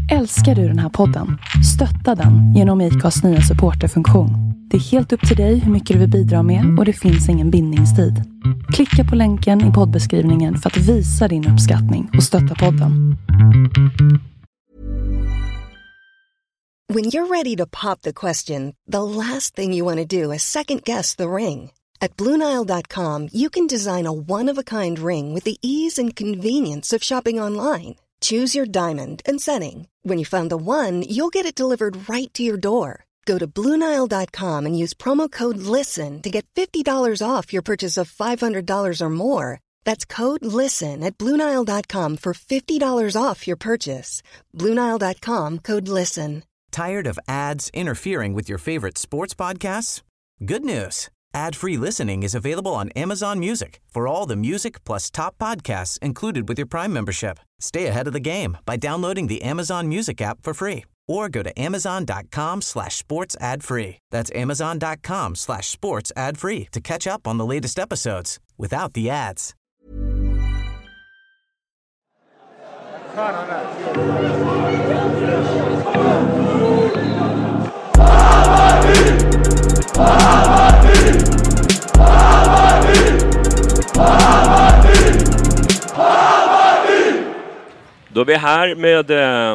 Älskar du den här podden? Stötta den genom IKAs nya supporterfunktion. Det är helt upp till dig hur mycket du vill bidra med och det finns ingen bindningstid. Klicka på länken i poddbeskrivningen för att visa din uppskattning och stötta podden. When you're ready to pop the question, the last thing you want to do is second guess the ring. At BlueNile.com you can design a one-of-a-kind ring with the ease and convenience of shopping online. Choose your diamond and setting. When you find the one, you'll get it delivered right to your door. Go to BlueNile.com and use promo code LISTEN to get $50 off your purchase of $500 or more. That's code LISTEN at BlueNile.com for $50 off your purchase. BlueNile.com, code LISTEN. Tired of ads interfering with your favorite sports podcasts? Good news. Ad-free listening is available on Amazon Music for all the music plus top podcasts included with your Prime membership. Stay ahead of the game by downloading the Amazon Music app for free or go to amazon.com/sports ad free. That's amazon.com/sports ad free to catch up on the latest episodes without the ads. Då är vi här med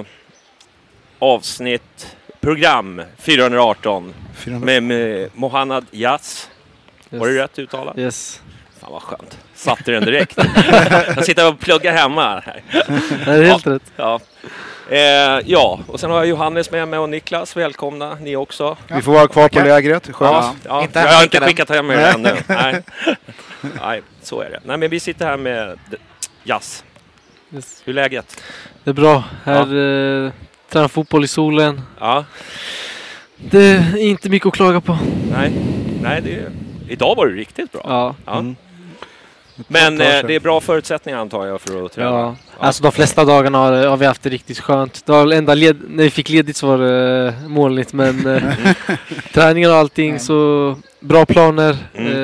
program 418 med Mohannad Yas. Yes. Var det rätt uttalat? Yes. Fan vad skönt. Satte den direkt. Jag sitter och pluggar hemma här. Det är helt rätt. Ja. Ja, och sen har jag Johannes med mig och Niklas. Välkomna, ni också. Vi får vara kvar på lägret. Ja, jag har inte skickat hem er ännu. Nej, så är det. Nej, men vi sitter här med Yas. Yes. Hur är läget? Det är bra. Här tränar fotboll i solen. Ja. Det är inte mycket att klaga på. Nej, idag var det riktigt bra. Ja. Mm. Men det är bra förutsättningar antar jag för att träna. Ja. Alltså de flesta dagarna har vi haft det riktigt skönt. Det var enda när vi fick ledigt så var det molnigt, men träningar och allting så bra planer.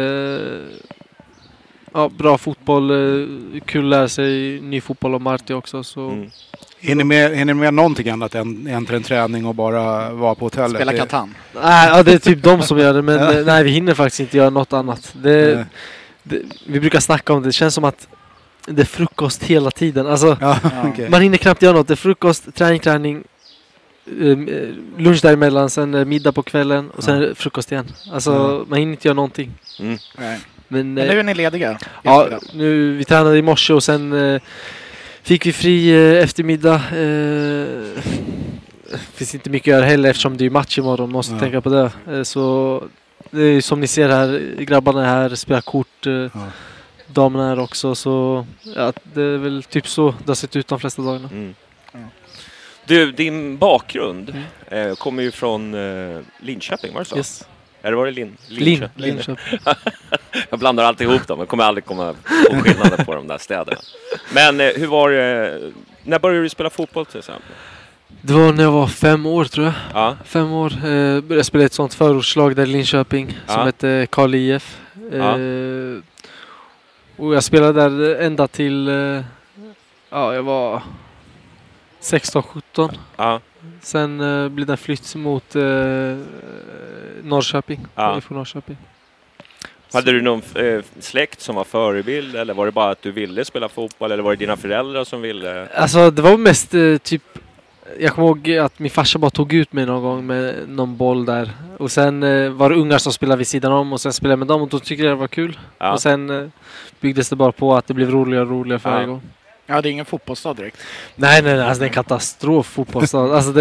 Ja, bra fotboll, kul lära sig ny fotboll och Marti också. Så. Hinner ni med någonting annat än en träning och bara vara på hotellet? Spela Catan? Nej, ja, det är typ de som gör det, men nej, vi hinner faktiskt inte göra något annat. Vi brukar snacka om det, det känns som att det är frukost hela tiden. Alltså, Okay. Man hinner knappt göra något, det är frukost, träning, lunch däremellan, sen middag på kvällen och sen frukost igen. Alltså, man hinner inte göra någonting. Nej. Men nu är ni lediga? Ja, vi tränade i morse och sen fick vi fri eftermiddag. Finns inte mycket att göra heller eftersom det är match imorgon. Måste tänka på det. Så det är som ni ser här, grabbarna här spelar kort. Damerna här också. Så ja, det är väl typ så det har sett ut de flesta dagarna. Du, din bakgrund kommer ju från Linköping, var det så? Yes. Eller var det Linköping. Jag blandar alltid ihop dem. Jag kommer aldrig komma på skillnaden på de där städerna. Men hur var det? När började du spela fotboll till exempel? Det var när jag var 5 år tror jag. Ja. 5 år. Jag spelade ett sånt förortslag där i Linköping som hette Karl IF. Och jag spelade där ända till jag var 16-17. Ja. Sen blev det en flytt mot Norrköping. Från Norrköping. Hade du någon släkt som var förebild? Eller var det bara att du ville spela fotboll? Eller var det dina föräldrar som ville? Alltså det var mest typ... Jag kommer ihåg att min farsa bara tog ut mig någon gång med någon boll där. Och sen var det ungar som spelade vid sidan om. Och sen spelade jag med dem och då tyckte jag det var kul. Ja. Och sen byggdes det bara på att det blev roligare och roligare för varje gång. Ja, det är ingen fotbollsstad direkt. Nej, alltså det är en katastrof fotbollsstad. Alltså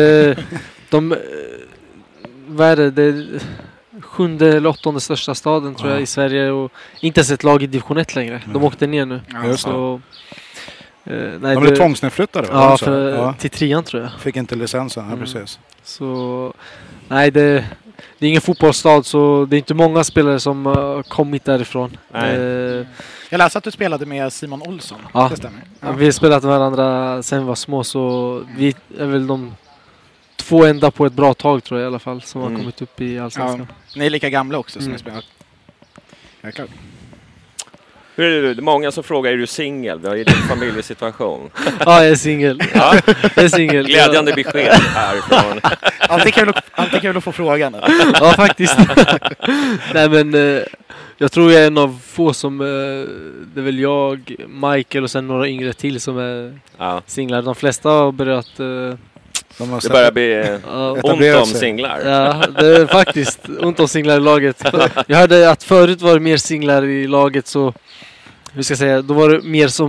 vad är det? Det är 7:e eller 8:e största staden tror jag i Sverige. Och inte ens ett lag i division 1 längre. De åkte ner nu. Så, nej, de blev tvångsnedflyttade. Ja, till 3:an tror jag. Fick inte licensen, precis. Så, nej, det är ingen fotbollsstad så det är inte många spelare som har kommit därifrån. Jag läste att du spelade med Simon Olsson. Ja, det stämmer. Ja. Vi har spelat med varandra sen vi var små så vi är väl de 2 enda på ett bra tag tror jag i alla fall som har kommit upp i Allsvenskan. Ja, ni är lika gamla också som ni spelar. Ja, klart. Många som frågar, är du singel? Vi har ju din familjesituation. Ja, jag är singel. Ja. Jag är singel. Glädjande besked härifrån. Alltid kul att få frågan. Ja, faktiskt. Nej, men jag tror jag är en av få som... det är väl jag, Michael och sen några yngre till som är singlar. De flesta har börjat... det börjar bli ont om singlar. Ja, det är faktiskt ont om singlar i laget. Jag hörde att förut var det mer singlar i laget, så hur ska jag säga, då var det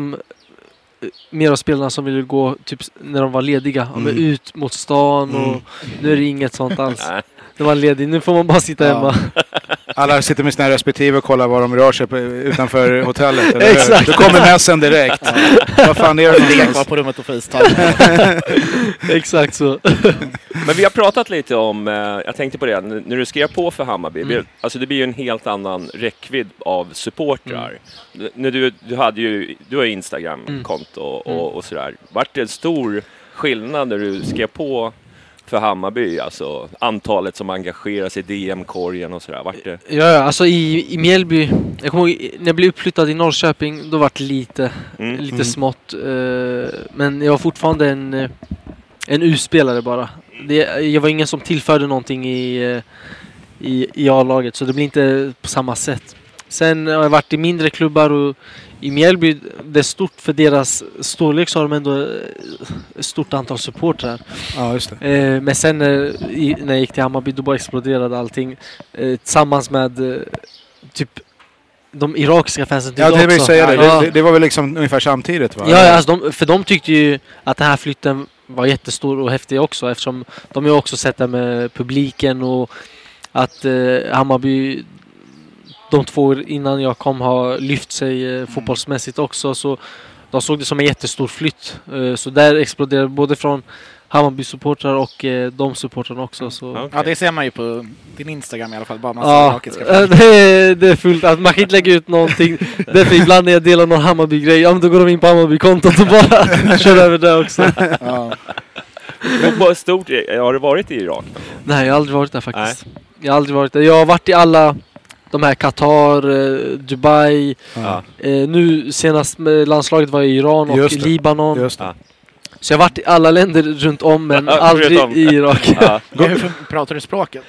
mer av spelarna som ville gå typ när de var lediga, ut mot stan och nu är det inget sånt alls. Det var ledig, nu får man bara sitta hemma. Alla sitter med sina respektive och kollar var de rör sig utanför hotellet. Exakt. Då kommer mässen direkt. Vad fan är det någonstans? Kvar på rummet och FaceTime. Exakt så. Men vi har pratat lite om, jag tänkte på det, när du skrev på för Hammarby, alltså det blir ju en helt annan räckvidd av supportrar. När du har Instagram-konto och sådär. Vart det en stor skillnad när du skrev på för Hammarby, alltså antalet som engagerar sig i DM-korgen och sådär, vart det? Ja, alltså i Mjällby, jag kommer ihåg, när jag blev uppflyttad i Norrköping, då var det lite smått, men jag var fortfarande en U-spelare bara. Jag var ingen som tillförde någonting i A-laget, så det blir inte på samma sätt. Sen har jag varit i mindre klubbar och i Mjällby, det är stort för deras storlek, så har de ändå ett stort antal supportrar. Ja, just det. Men sen när jag gick till Hammarby, då bara exploderade allting. Tillsammans med typ de irakiska fansen. Ja, det vill säga det. Det var väl liksom ungefär samtidigt, va? Ja, alltså för de tyckte ju att den här flytten var jättestor och häftig också, eftersom de ju också sett det med publiken och att Hammarby... De 2 år innan jag kom har lyft sig fotbollsmässigt också, så de såg det som en jättestor flytt. Så där exploderade både från Hammarby-supportrar och de supportrarna också. Så. Okay. Ja, det ser man ju på din Instagram i alla fall. Bara det är fullt. Att man kan inte lägga ut någonting. Därför ibland när jag delar någon Hammarby-grej, ja, men då går de in på Hammarby-kontot och bara kör över det också. Stort, har du varit i Irak? Nej, jag har aldrig varit där faktiskt. Jag har aldrig varit där. Jag har varit i alla... De här Qatar, Dubai. Nu senast med landslaget var i Iran och i Libanon. Just det. Så jag har varit i alla länder runt om, men aldrig i Irak. Hur pratar du språket?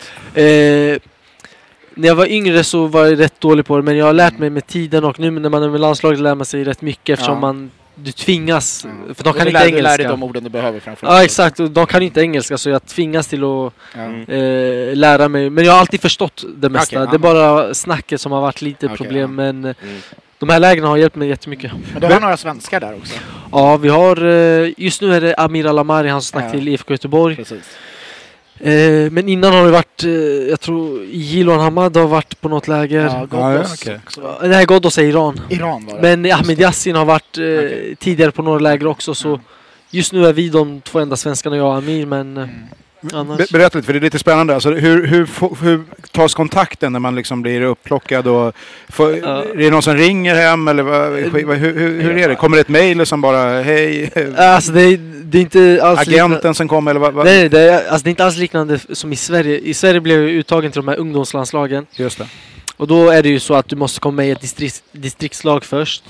När jag var yngre så var jag rätt dålig på det, men jag har lärt mig med tiden, och nu när man är med landslaget lär man sig rätt mycket, eftersom du tvingas, för de kan inte engelska. Du lär dig de orden du behöver framförallt. Ja, exakt, och de kan inte engelska, så jag tvingas till att lära mig. Men jag har alltid förstått det mesta. Det är bara snacket som har varit lite problem, men de här lägren har hjälpt mig jättemycket. Men du har några svenskar där också? Ja, vi har, just nu är det Amir Al-Amari, han som snackar till IFK Göteborg. Precis. Men innan har det varit, jag tror Jiloan Hamad har varit på något läger. Ja, Ghoddos. Nej, Ghoddos är Iran. Iran var det. Men Ahmed Yassin har varit tidigare på några läger också, så just nu är vi de 2 enda svenskarna, jag och Amir, men annars... Berätta lite, för det är lite spännande. Alltså, hur tas kontakten när man liksom blir upplockad? Och är det någon som ringer hem? Eller hur är det? Kommer det ett mejl som bara, hej? Alltså det är inte alls agenten som kommer? Eller vad? Nej, det är inte alls liknande som i Sverige. I Sverige blev jag uttagen till de här ungdomslandslagen. Just det. Och då är det ju så att du måste komma med i ett distriktslag först.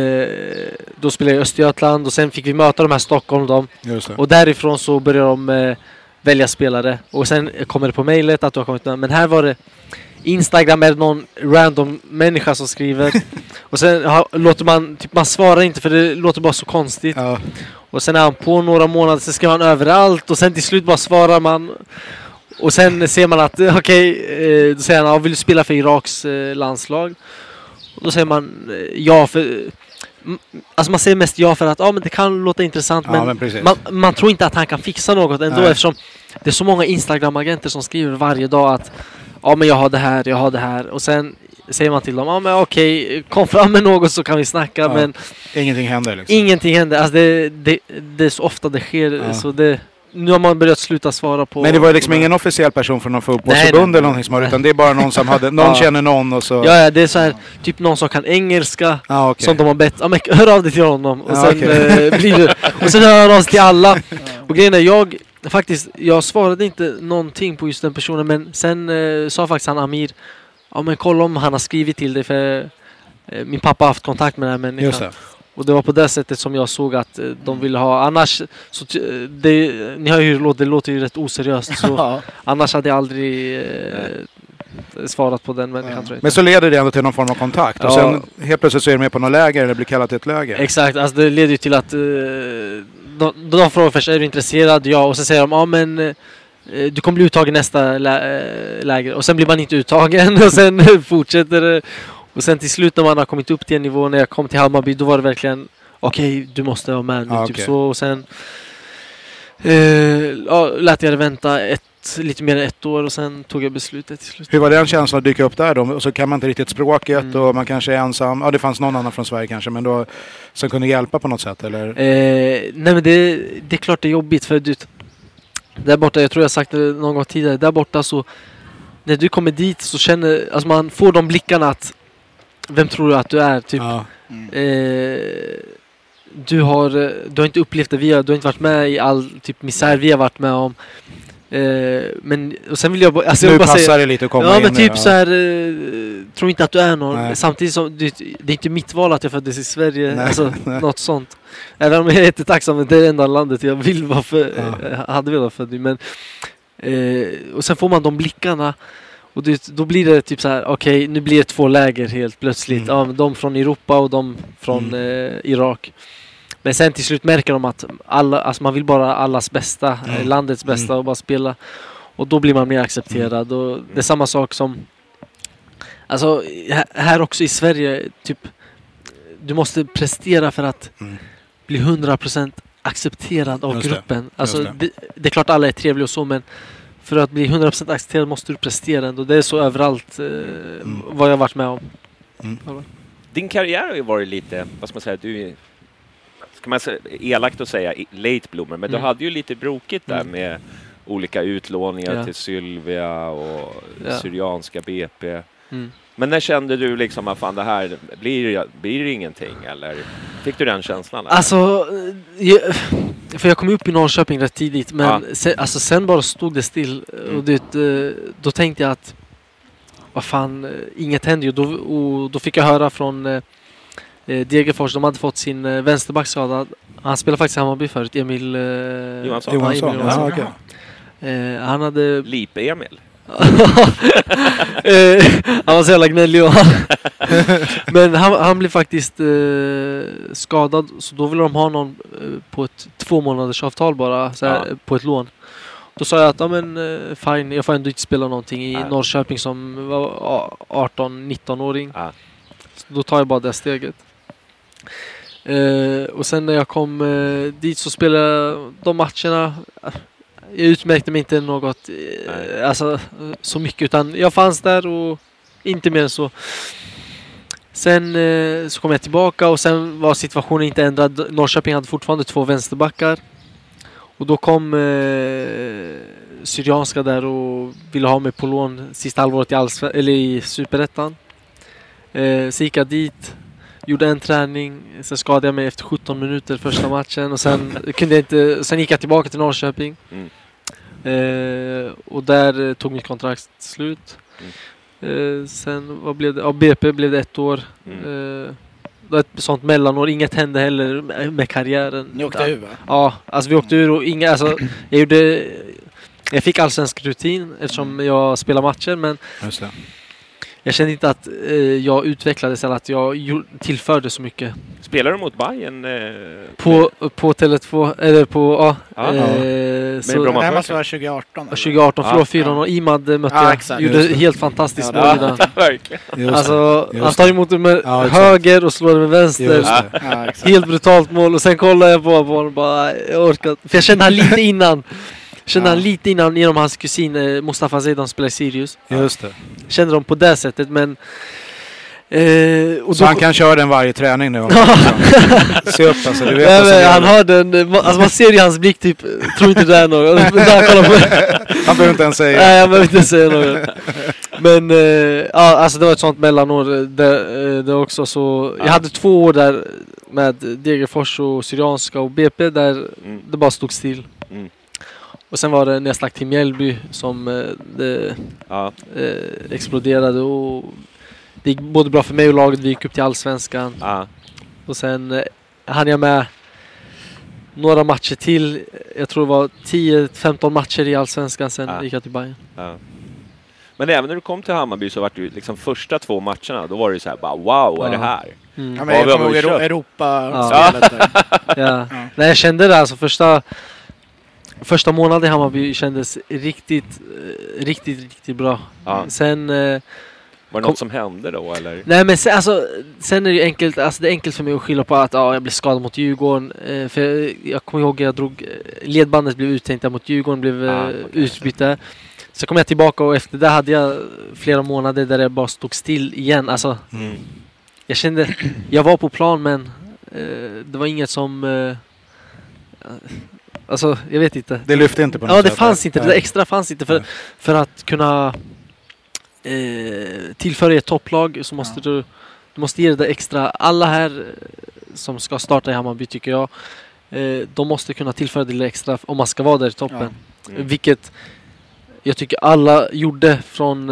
Då spelade jag i Östergötland och sen fick vi möta de här Stockholm. Och därifrån så började de välja spelare. Och sen kommer det på mejlet att du har kommit med. Men här var det Instagram, är det någon random människa som skriver. Och sen låter man, typ man svarar inte för det låter bara så konstigt. Ja. Och sen är han på några månader, så skriver han överallt. Och sen till slut bara svarar man. Och sen ser man att, då säger han, vill du spela för Iraks landslag? Och då säger man, ja, för... Alltså man säger mest ja för att men det kan låta intressant, men man tror inte att han kan fixa något ändå. Nej. Eftersom det är så många Instagram-agenter som skriver varje dag att men jag har det här. Och sen säger man till dem, men okej, kom fram med något så kan vi snacka. Men ingenting händer liksom. Ingenting händer. Alltså det är så ofta det sker. Så nu har man börjat sluta svara på... Men det var liksom ingen officiell person från någon fotbollsförbund eller någonting som har, utan det är bara någon som hade, någon känner någon och så... Ja, det är så här, typ någon som kan engelska, som de har bett, men hör av dig till honom. Och sen blir det... Och sen hör han av sig till alla. Och grejen är, jag svarade inte någonting på just den personen, men sen sa faktiskt han Amir, men kolla om han har skrivit till dig, för min pappa har haft kontakt med den här människan. Just det. Och det var på det sättet som jag såg att de ville ha. Annars, så ni har ju det låter ju rätt oseriöst. Så annars hade jag aldrig svarat på den människan, tror jag. Men så leder det ändå till någon form av kontakt. Och sen helt plötsligt så är det med på något läger eller blir kallat till ett läger. Exakt, alltså det leder ju till att de frågar först, är du intresserad? Ja, och så säger de, men du kommer bli uttagen nästa läger. Och sen blir man inte uttagen och sen fortsätter det. Och sen till slut när man har kommit upp till en nivå, när jag kom till Hammarby, då var det verkligen okej, du måste vara med nu, typ så. Och sen lät jag det vänta lite mer än 1 år och sen tog jag beslutet till slut. Hur var den känslan att dyka upp där då? Och så kan man inte riktigt språket och man kanske är ensam. Ja, det fanns någon annan från Sverige kanske, men då som kunde hjälpa på något sätt, eller? Nej, men det är klart det är jobbigt, för där borta, jag tror jag sagt det någon gång tidigare, där borta så när du kommer dit så känner, alltså man får de blickarna att vem tror du att du är, typ. Du har inte upplevt det du har inte varit med i all typ misär vi har varit med om. Men och sen vill jag bara, alltså nu jag bara passar säga, det lite att komma in. Men typ så här, tror inte att du är någon. Nej. Samtidigt som det är inte mitt val att jag föddes i Sverige. Nej, alltså något sånt. Även om jag är jättetacksam, men det är enda landet jag vill vara hade velat född i. Men och sen får man de blickarna. Och då blir det typ så här, okej, nu blir det 2 läger helt plötsligt. De från Europa och de från Irak. Men sen till slut märker de att alltså man vill bara allas bästa, landets bästa och bara spela. Och då blir man mer accepterad. Och det är samma sak som, alltså här också i Sverige, typ, du måste prestera för att bli 100% accepterad av gruppen. Alltså det är klart alla är trevliga och så, men för att bli 100% accepterad måste du prestera ändå. Det är så överallt vad jag har varit med om. Din karriär har ju varit lite, vad ska man säga, du ska man säga, elakt att säga late bloomer, men du hade ju lite brokigt där med olika utlåningar till Sylvia och Syrianska BP. Men när kände du liksom att fan, det här blir det ingenting, eller fick du den känslan? Eller? Alltså, för jag kom upp i Norrköping rätt tidigt, men sen bara stod det still. Och då tänkte jag att vad fan, inget hände ju. Och då fick jag höra från Degerfors, de hade fått sin vänsterback skadad. Han spelade faktiskt i Hammarby förut, Emil Johansson. Han hade Lipe-Emil. Han var så jävla gnällig. Men han blev faktiskt skadad, så då ville de ha någon på ett 2 månaders avtal bara, så här, på ett lån. Då sa jag att fine, jag får ändå inte spela någonting i Norrköping som var 18-19-åring. Då tar jag bara det steget. Och sen när jag kom dit så spelade jag de matcherna. Jag utmärkte mig inte något alltså, så mycket, utan jag fanns där och inte mer än så. Sen så kom jag tillbaka och sen var situationen inte ändrad. Norrköping hade fortfarande 2 vänsterbackar. Och då kom Syrianska där och ville ha mig på lån sista halvåret i Superettan. Så gick jag dit, gjorde en träning, sen skadade jag mig efter 17 minuter första matchen och sen gick jag tillbaka till Norrköping. Och där tog mitt kontrakt slut. Sen vad blev det? BP blev det 1 år. Det var ett sånt mellanår, inget hände heller med karriären. Ni åkte ur, va? Ja, alltså vi åkte ur och jag fick allsvensk rutin eftersom jag spelar matcher, men jag kände inte att jag utvecklades eller att jag tillförde så mycket. Spelar du mot Bayern? På Tele2 eller på så det här måste vara 2018. 2018, förlåt 4 och Imad mötte jag. Gjorde helt fantastiskt mål idag. Alltså han tar emot med höger och slår med vänster. Helt brutalt mål, och sen kollar jag på honom och bara jag orkar. För jag kände han lite innan genom hans kusin Mustafa Zeidan spelar i Sirius. Just det. Kände de på det sättet, men och så han kan köra den varje träning nu. Se upp alltså, du vet. Han har den, alltså man ser i hans blick typ, tror inte det är något. Han behöver inte ens säga. Nej, han behöver inte säga något. Men alltså det var ett sånt mellanår det också, så jag hade 2 år där med Degerfors och Syrianska och BP där det bara stod still. Och sen var det när jag stack till Mjällby som det exploderade, och det gick både bra för mig och laget. Vi gick upp till Allsvenskan. Och sen hann jag med några matcher till. Jag tror det var 10-15 matcher i Allsvenskan. Sen gick jag till Bayern. Men även när du kom till Hammarby så var det ju liksom första 2 matcherna. Då var det ju så här bara, wow, är det här? Ja, men jag kommer ihåg Europa-spelet där. Nej, jag kände det alltså första månaden i Hammarby kändes riktigt bra. Sen var det något som hände då eller? Nej, men sen är det ju enkelt, alltså det är enkelt för mig att skylla på att jag blev skadad mot Djurgården. För jag kommer ihåg att ledbandet blev uttänkt mot Djurgården, blev utbyte. Så kom jag tillbaka och efter det hade jag flera månader där jag bara stod still igen. Alltså, jag kände, jag var på plan men det var inget som... alltså, jag vet inte. Det lyfte inte på något sätt? Ja, det fanns inte. Det extra fanns inte. För att kunna tillföra ett topplag så måste du måste ge det där extra. Alla här som ska starta i Hammarby tycker jag, de måste kunna tillföra det extra om man ska vara där i toppen. Vilket jag tycker alla gjorde från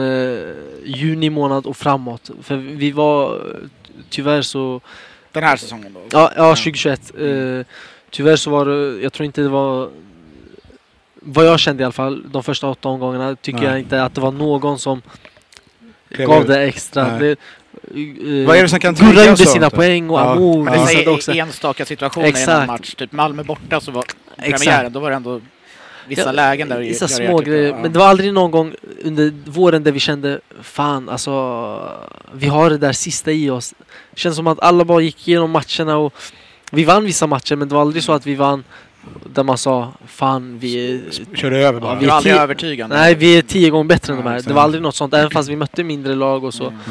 juni månad och framåt. För vi var tyvärr så... Den här säsongen då? Ja, 2021. Tyvärr så var det... Jag tror inte det var... Vad jag kände i alla fall, de första 8 omgångarna tycker jag inte att det var någon som gav det extra. Vad är det som kan Gurra gjorde sina poäng och Amo visade också. I enstaka situationer i en match. Typ Malmö borta så var premiären, då var det ändå vissa lägen där. Vissa små grejer. Men det var aldrig någon gång under våren där vi kände fan, alltså vi har det där sista i oss. Det känns som att alla bara gick igenom matcherna och vi vann vissa matcher, men det var aldrig så att vi vann där man sa fan vi körde över bara. Vi var aldrig övertygande. Nej, vi är 10 gånger bättre än de här. Det var aldrig något sånt, även fast vi mötte mindre lag och så.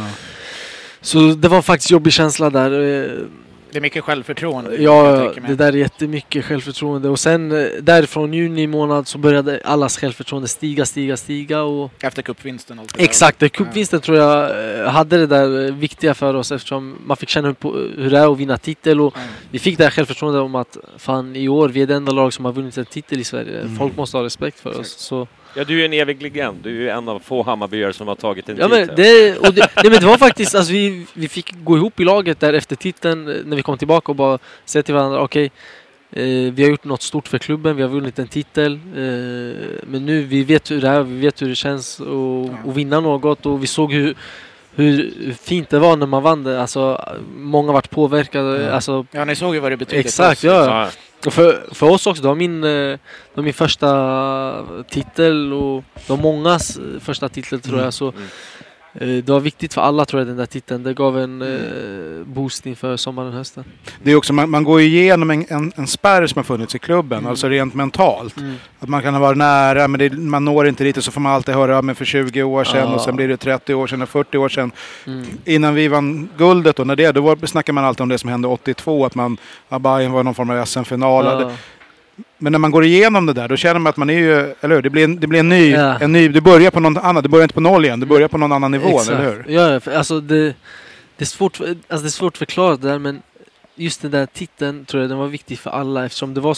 Så det var faktiskt jobbig känsla där. Det är mycket självförtroende. Ja, det där är jättemycket självförtroende. Och sen därifrån juni månad så började allas självförtroende stiga. Och efter cupvinsten. Exakt, cupvinsten tror jag hade det där viktiga för oss eftersom man fick känna hur det är att vinna titel. Och vi fick det här självförtroende om att fan i år, vi är det enda lag som har vunnit en titel i Sverige. Folk måste ha respekt för oss. Så. Ja, du är en evig legend. Du är ju en av få Hammarbyare som har tagit en titel. Men det var faktiskt, alltså vi fick gå ihop i laget där efter titeln när vi kom tillbaka och bara säga till varandra, okej, vi har gjort något stort för klubben, vi har vunnit en titel, men nu vi vet hur det är, vi vet hur det känns att vinna något och vi såg hur fint det var när man vann det. Alltså, många varit påverkade. Alltså, ja, ni såg ju vad det betyder. Exakt, ja. Och för oss också, det var min första titel och de mångas första titel tror jag. Så det var viktigt för alla tror jag den där titeln. Det gav en boost inför sommaren och hösten. Det är också, man går igenom en spärr som har funnits i klubben, alltså rent mentalt. Att man kan ha varit nära men man når inte dit och så får man alltid höra men för 20 år sedan och sen blir det 30 år sedan och 40 år sedan. Innan vi vann guldet då snackar man alltid om det som hände 82, att Bayern var någon form av SM-final. Men när man går igenom det där, då känner man att man är ju, eller hur? Det blir en ny, du börjar på någon annan, du börjar inte på noll igen, du börjar på någon annan nivå, exakt. Eller hur? Ja, alltså det är svårt att förklara det där, men just den där titeln tror jag den var viktig för alla eftersom det var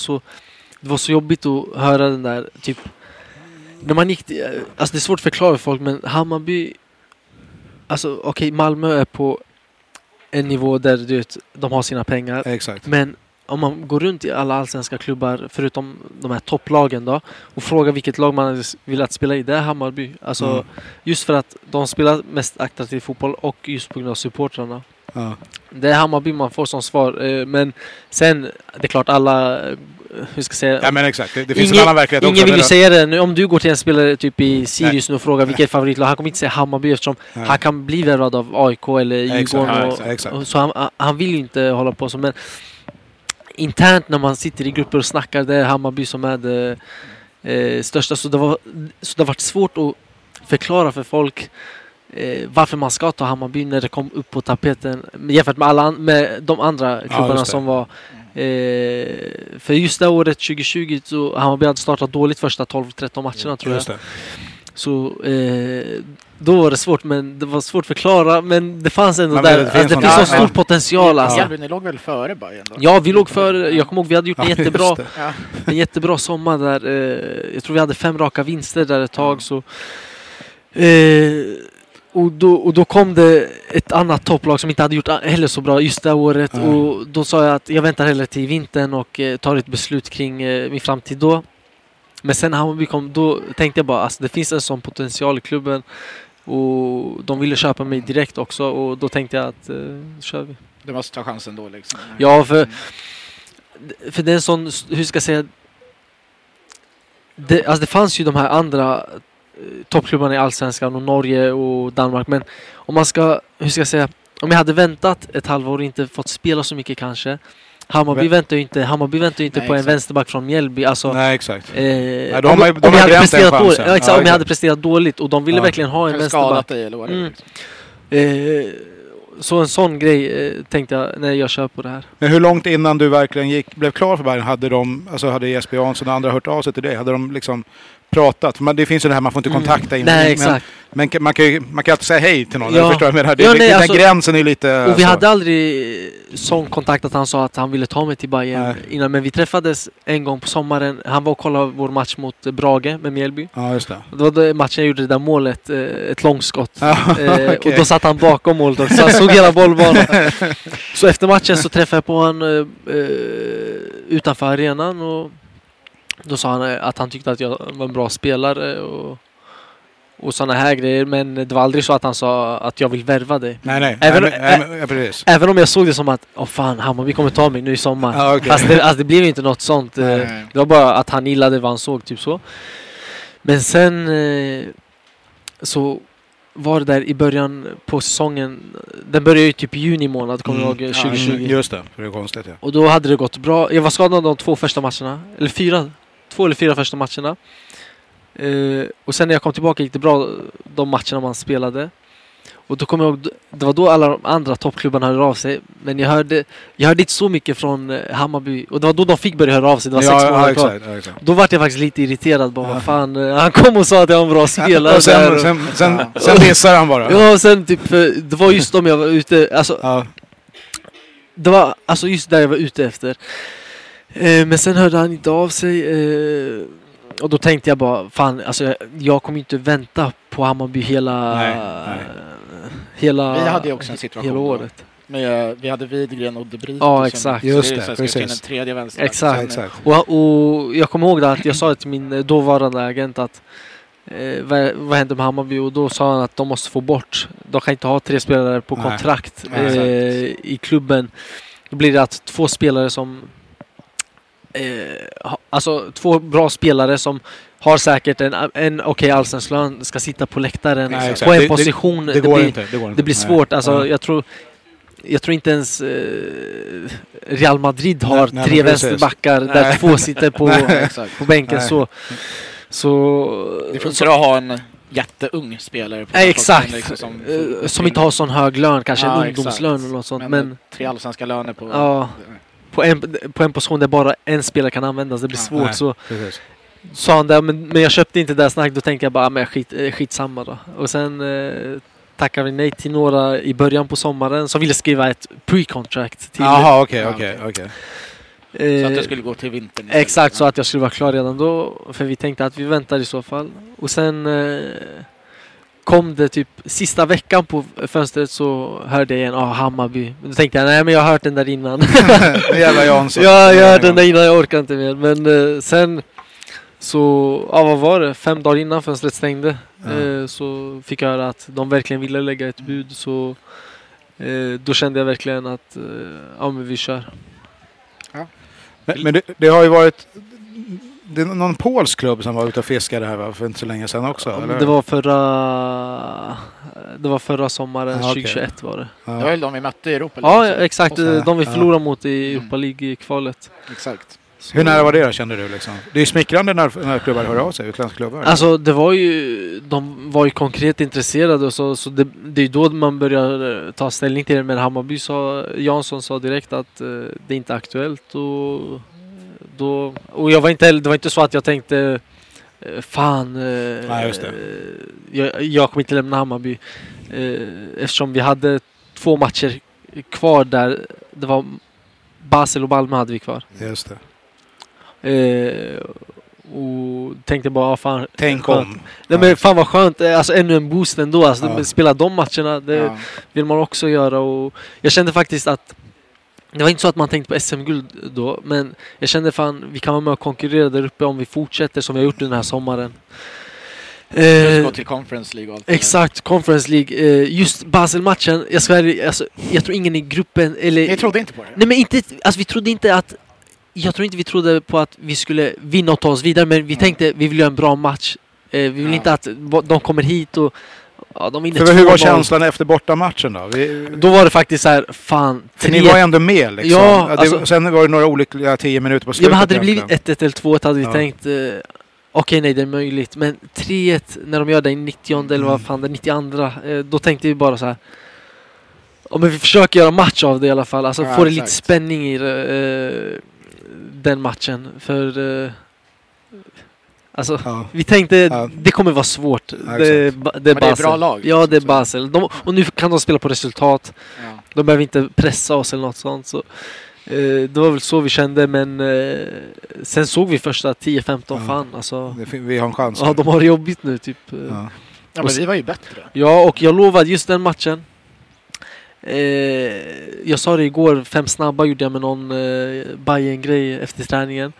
så jobbigt att höra den där typ när man gick, alltså det är svårt att förklara för folk, men Hammarby, alltså okej, Malmö är på en nivå där du vet, de har sina pengar. Exakt. Men om man går runt i alla allsvenska klubbar förutom de här topplagen då och frågar vilket lag man vill att spela i, det är Hammarby. Alltså just för att de spelar mest attraktiv fotboll och just på grund av supportrarna. Det är Hammarby man får som svar. Men sen, det är klart alla, hur ska jag säga? Ja men exakt, det finns en annan verklighet också. Ingen vill ju säga det. Nu, om du går till en spelare typ i Sirius nu och frågar vilket favoritlag, han kommer inte säga Hammarby eftersom han kan bli värvad av AIK eller Djurgården. Och så han vill ju inte hålla på så, men internt när man sitter i grupper och snackar, det är Hammarby som är det största. Så det har varit svårt att förklara för folk varför man ska ta Hammarby när det kom upp på tapeten jämfört med de andra klubbarna som var. För just det året 2020 så Hammarby hade startat dåligt första 12-13 matcherna tror jag. Så då var det svårt, men det var svårt att förklara, men det fanns ändå där, det finns en stor potential alltså. Ni låg väl före Bayern då? Ja, vi låg före, jag kommer ihåg vi hade gjort en jättebra sommar där, jag tror vi hade 5 raka vinster där ett tag så Och då kom det ett annat topplag som inte hade gjort heller så bra just det året. Och då sa jag att jag väntar hellre till vintern och tar ett beslut kring min framtid då. Men sen Hammarby kom, då tänkte jag bara alltså det finns en sån potential i klubben. Och de ville köpa mig direkt också. Och då tänkte jag att kör vi. Du måste ta chansen då liksom. Ja, för det är en sån, hur ska jag säga... Det fanns ju de här andra toppklubbarna i Allsvenskan och Norge och Danmark, men om man ska, hur ska jag säga, om jag hade väntat ett halvår och inte fått spela så mycket kanske. Hammarby väntar ju inte på en vänsterback från Mjällby. Alltså, nej, exakt. Om jag hade presterat dåligt och de ville verkligen ha en vänsterback. Så en sån grej tänkte jag när jag kör på det här. Men hur långt innan du verkligen blev klar för Bayern hade Jesper Jansson och andra hört av sig till dig? Hade de liksom pratat? För det finns ju det här, man får inte kontakta in. Nej, exakt. Men man kan alltid säga hej till någon. Jag förstår vad jag menar. Den gränsen är lite... Och vi hade aldrig sån kontakt att han sa att han ville ta mig till Bayern innan. Men vi träffades en gång på sommaren. Han var och kollade vår match mot Brage med Mjällby. Ja, just det. Det var då matchen jag gjorde det där målet. Ett långskott. Okay. Och då satt han bakom målet också. Så han såg hela bollbanan. Så efter matchen så träffade jag på honom utanför arenan. Och då sa han att han tyckte att jag var en bra spelare och såna här grejer. Men det var aldrig så att han sa att jag vill värva dig. Nej. Precis. Även om jag såg det som att Hammarby kommer ta mig nu i sommar. Okay. Fast det blev inte något sånt. Det var bara att han gillade vad han såg, typ så. Men sen så var det där i början på säsongen. Den började ju typ i juni månad, kommer jag ihåg, 2020. Just det, för det är konstigt. Ja. Och då hade det gått bra. Jag var skadad de 2 första matcherna. Eller 2 eller 4 första matcherna. Och sen när jag kom tillbaka gick det bra de matcherna man spelade. Och då kom jag ihåg, det var då alla de andra toppklubbarna hörde av sig. Men jag hörde inte så mycket från Hammarby. Och det var då de fick börja höra av sig. Det var 6 månader kvar. Exakt. Då var jag faktiskt lite irriterad. Bara, vad fan, han kom och sa att jag var en bra spelare. Och sen dissar han bara. Ja, och sen typ, det var just de jag var ute. Alltså, det var alltså just där jag var ute efter. Men sen hörde han inte av sig. Och då tänkte jag bara, fan, alltså jag kommer inte vänta på Hammarby hela vi hade ju också en situation hela året. Men vi hade Widgren och De Bruyne. Ja, exakt. Just det, precis. En tredje vänster. Exakt. Och jag kommer ihåg att jag sa till min dåvarande agent att vad hände med Hammarby? Och då sa han att de måste få bort. De kan inte ha 3 spelare på kontrakt i klubben. Då blir det att 2 spelare som alltså 2 bra spelare som har säkert en okej allsvensk lön ska sitta på läktaren på en position. Det går inte. Det blir svårt. Alltså, jag tror inte ens Real Madrid har 3 vänsterbackar där 2 sitter på bänken. Så det funkar att ha en jätteung spelare på exakt liksom, som inte har sån hög lön, kanske en ungdomslön eller något sånt, men 3 allsvenska löner på på en position där bara en spelare kan användas. Det blir svårt. Så sa han där, men jag köpte inte det snack. Då tänkte jag bara, men skitsamma då. Och sen tackade vi nej till några i början på sommaren som ville skriva ett pre-contract till. Jaha, okej. Så att jag skulle gå till vintern. Exakt, så att jag skulle vara klar redan då. För vi tänkte att vi väntar i så fall. Och sen kom det typ sista veckan på fönstret, så hörde jag igen Hammarby. Då tänkte jag, nej men jag har hört den där innan. Jävla Jansson. Jag hörde den där innan, jag orkar inte mer. Men sen så, vad var det? 5 dagar innan fönstret stängde så fick jag höra att de verkligen ville lägga ett bud. Så då kände jag verkligen att men vi kör. Ja. Men det har ju varit... Det är någon polsk klubb som var ute och fiskade här för inte så länge sedan också, eller? Det var förra sommaren, 2021 var det. Ja. Det var väl de vi mötte i Europa? Ja, exakt. De vi förlorade mot i Europa League-kvalet. Exakt. Så. Hur nära var det då, kände du liksom? Det är ju smickrande när klubbar hör av sig, utländska klubbar. Alltså de var ju konkret intresserade och så det är ju då man börjar ta ställning till det. Men Hammarby Jansson sa direkt att det är inte aktuellt och det var inte så att jag tänkte jag kommer inte lämna Hammarby eftersom vi hade 2 matcher kvar där. Det var Basel och Malmö hade vi kvar. Just det. Och tänkte bara, fan... Tänk om. Nej, men fan vad skönt. Alltså ännu en boost ändå. Alltså, spela de matcherna, det vill man också göra. Och jag kände faktiskt att det var inte så att man tänkte på SM-guld då, men jag kände fan, vi kan vara med och konkurrera där uppe om vi fortsätter som vi har gjort den här sommaren. Gå till Conference League och allt. Exakt, Conference League. Just Basel-matchen, jag tror ingen i gruppen... Eller, ni trodde inte på det? Nej, men inte, alltså, vi trodde inte att... Jag tror inte vi trodde på att vi skulle vinna och ta oss vidare, men vi tänkte vi vill göra en bra match. Vi vill inte att de kommer hit och de vinner. För hur var känslan efter bortamatchen då? Då var det faktiskt så här, fan... För ni var ändå med liksom. Ja, alltså, sen var det några olyckliga 10 minuter på slutet. Ja, men hade det blivit 1-1 eller 2-1 hade vi tänkt... Okej, nej, det är möjligt. Men 3-1 när de gör det i 90 eller vad fan, det 92, då tänkte vi bara så här... Men vi försöker göra match av det i alla fall. Alltså få det lite spänning i den matchen. För vi tänkte det kommer vara svårt. Det är Basel. Det är bra lag. Ja, det är Basel. Och nu kan de spela på resultat. De behöver inte pressa oss eller något sånt. Så, det var väl så vi kände. Men sen såg vi första 10-15 fan. Alltså, vi har en chans. Ja, de har det jobbigt nu typ. Ja, men vi var ju bättre. Ja, och jag lovade just den matchen. Jag sa det igår, 5 snabba gjorde jag med någon Bayern-grej efter träningen.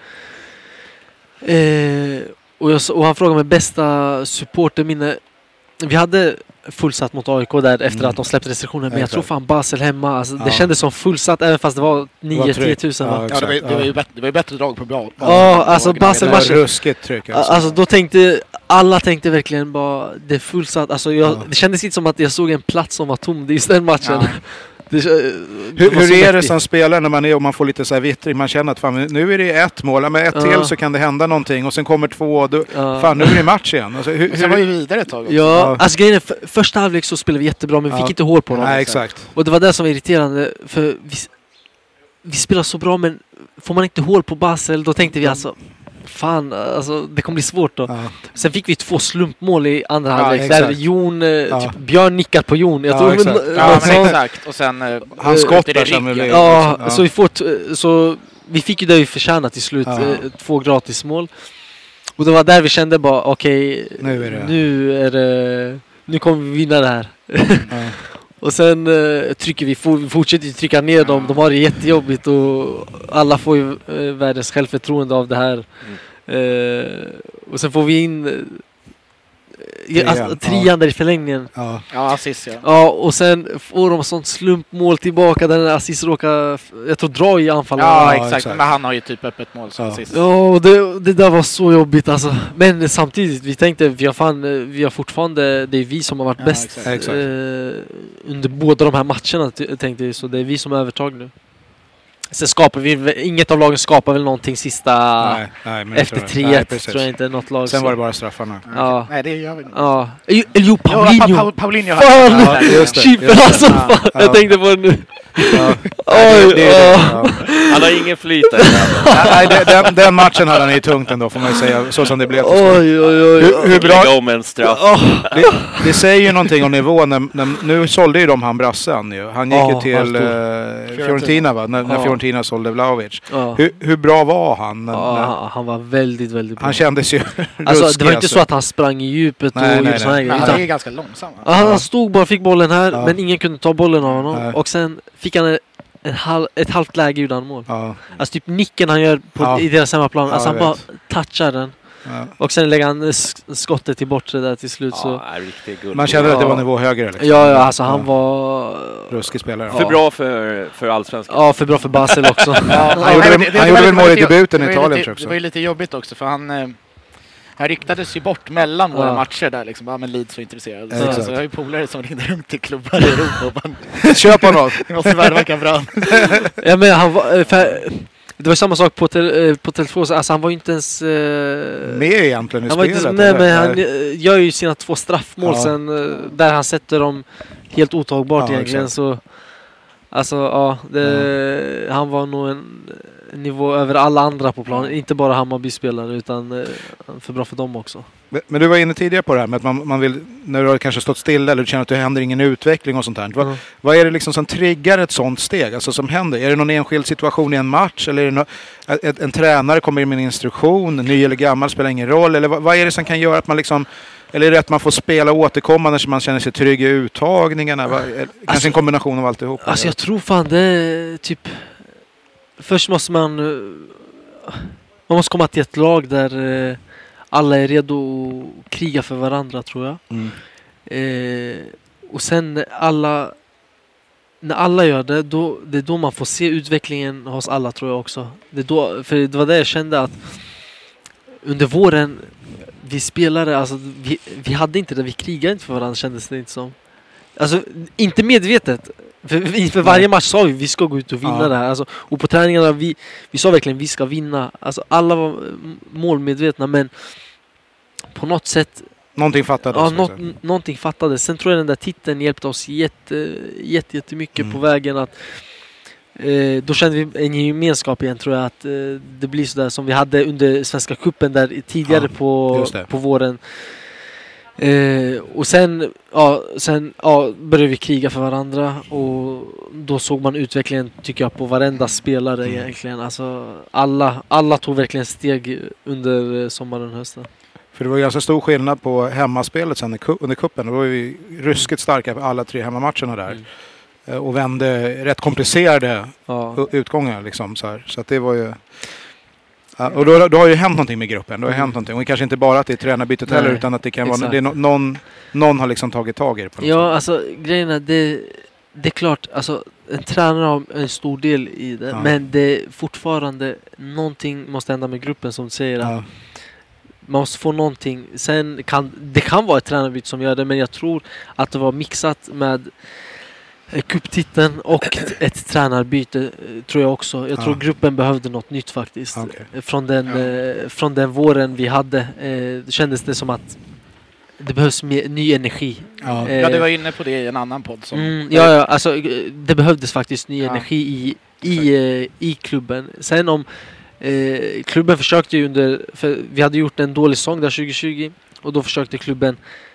Och han frågade mig bästa supporterminne. Vi hade fullsatt mot AIK där efter att de släppte restriktioner. Men jag tror fan Basel hemma. Alltså, det kändes som fullsatt även fast det var 9-10 tusen. Det var ju bättre drag på bra. Ja, alltså Basel-matchen. Ruskigt tryck. Alltså då alla tänkte verkligen bara det är fullsatt. Alltså det kändes inte som att jag såg en plats som var tom. Det är just den matchen. Hur är det som spelare när man är och man får lite så här vittring? Man känner att fan, nu är det 1 mål, men 1 till så kan det hända någonting och sen kommer 2 fan, nu är det match igen. Alltså, sen var ju vidare ett tag också. Ja, alltså grejen är, första halvlek så spelade vi jättebra, men vi fick inte hål på dem. Nej, exakt. Och det var det som var irriterande, för vi spelar så bra, men får man inte hål på Basel, då tänkte vi alltså fan, alltså, det kommer bli svårt då. Sen fick vi 2 slumpmål i andra halvlek. Där Jon, typ Björn nickar på Jon. Jag tror exakt. Och sen han skottar som så vi får så vi fick ju det vi förtjänat till slut. 2 gratis mål. Och det var där vi kände bara okej, nu kommer vi vinna det här. Och sen vi fortsätter trycka ner dem. De har det jättejobbigt och alla får ju världens självförtroende av det här. Och sen får vi in trean där i förlängningen. Ja, assist ja, och sen får de sånt slumpmål tillbaka där assist råkar, jag tror, dra i anfallet. Ja, exakt. Men han har ju typ öppet mål som assist. Ja, och det där var så jobbigt alltså. Men samtidigt, vi tänkte, vi har fortfarande, det är vi som har varit bäst under båda de här matcherna, tänkte vi, så det är vi som är övertag nu. Sen skapar vi, inget av lagen skapar väl någonting sista efter 3-1, tror jag inte något lag. Sen var det bara straffarna. Ja. Nej, det gör vi inte. Ja. Jo, Paulinho. Paulinho. Fan, Chippen alltså. Jag tänkte på det nu. Han har ingen flyt där. Nej, den matchen hade han i tungt ändå, får man ju säga, så som det blev. Hur bra om en straff. Det säger ju någonting om nivån. Nu sålde ju de han brassen ju. Han gick ju till Fiorentina, va? När Fiorentina sålde Vlahovic. Hur bra var han? Han var väldigt, väldigt bra. Han kändes ju alltså, det var inte så att han sprang i djupet och gjorde såna här grejer. Han är ganska långsam. Han stod bara, fick bollen här, men ingen kunde ta bollen av honom. Och sen fick han ett halvt läge utan mål. Alltså typ nicken han gör i deras hemmaplan. Alltså han bara touchar den. Och sen lägger han skottet till bortre där till slut. Så. Man kände att det var nivå högre. Liksom. Ja, alltså han var... ruskig spelare. För bra för allsvenskan. Ja, för bra för Basel också. Han gjorde väl mål i debuten i Italien också. Det var ju lite jobbigt också, för han ryktades ju bort mellan våra matcher där liksom. Men Leeds var intresserad. Så jag har ju polare som ringde runt till klubbar i Europa och köpa något. Det måste verka bra. Ja, men han var... Det var samma sak på telefon. Alltså han var ju inte ens... med egentligen i han spelet. Var inte med, men han gör ju sina 2 straffmål sen. Där han sätter dem helt otagbart egentligen. Så, alltså, han var nog nivå över alla andra på planen. Inte bara Hammarby-spelare utan för bra för dem också. Men du var inne tidigare på det här med att man vill, när du har kanske stått stilla eller du känner att det händer ingen utveckling och sånt här. Vad är det liksom som triggar ett sånt steg? Alltså som händer? Är det någon enskild situation i en match? Eller är det en tränare kommer in med en instruktion? Ny eller gammal spelar ingen roll? Eller vad är det som kan göra att man liksom... Eller är det att man får spela återkommande så man känner sig trygg i uttagningarna? Kanske en kombination av alltihop? Alltså jag tror fan det är typ... Först måste man måste komma till ett lag där alla är redo att kriga för varandra, tror jag. Och sen när alla gör det, det är då man får se utvecklingen hos alla, tror jag också. Det är då, för det var det jag kände att under våren vi spelare, alltså vi hade inte det, vi krigade inte för varandra, kändes det inte som. Alltså inte medvetet. För varje match sa vi ska gå ut och vinna det här. Alltså, och på träningarna vi sa verkligen vi ska vinna. Alltså alla var målmedvetna, men på något sätt någonting fattades. Ja, någonting fattades. Sen tror jag den där titeln hjälpte oss jättemycket på vägen att då kände vi en gemenskap igen, tror jag, att det blir så där som vi hade under Svenska cupen där tidigare på våren. Och sen började vi kriga för varandra och då såg man utvecklingen, tycker jag, på varenda spelare egentligen. Alltså alla tog verkligen steg under sommaren och hösten. För det var ganska stor skillnad på hemmaspelet sen under kuppen. Det var ju ruskigt starka på alla 3 hemmamatcherna där. Och vände rätt komplicerade utgångar liksom så här. Så att det var ju... Ja, och då har ju hänt någonting med gruppen. Det har hänt någonting. Och kanske inte bara att det är tränarbytet heller, utan att det kan vara... Det är någon har liksom tagit tag i det på något sätt. Alltså grejen är, det är klart, alltså en tränare har en stor del i det. Men det är fortfarande någonting måste hända med gruppen, som säger att man måste få någonting. Sen det kan vara ett tränarbyte som gör det, men jag tror att det var mixat med cuptiteln och ett tränarbyte, tror jag också. Jag tror gruppen behövde något nytt faktiskt. Från den våren vi hade kändes det som att det behövs ny energi. Ja, du var inne på det i en annan podd. Alltså det behövdes faktiskt ny energi i klubben. Sen om klubben försökte ju för vi hade gjort en dålig säsong där 2020 och då försökte klubben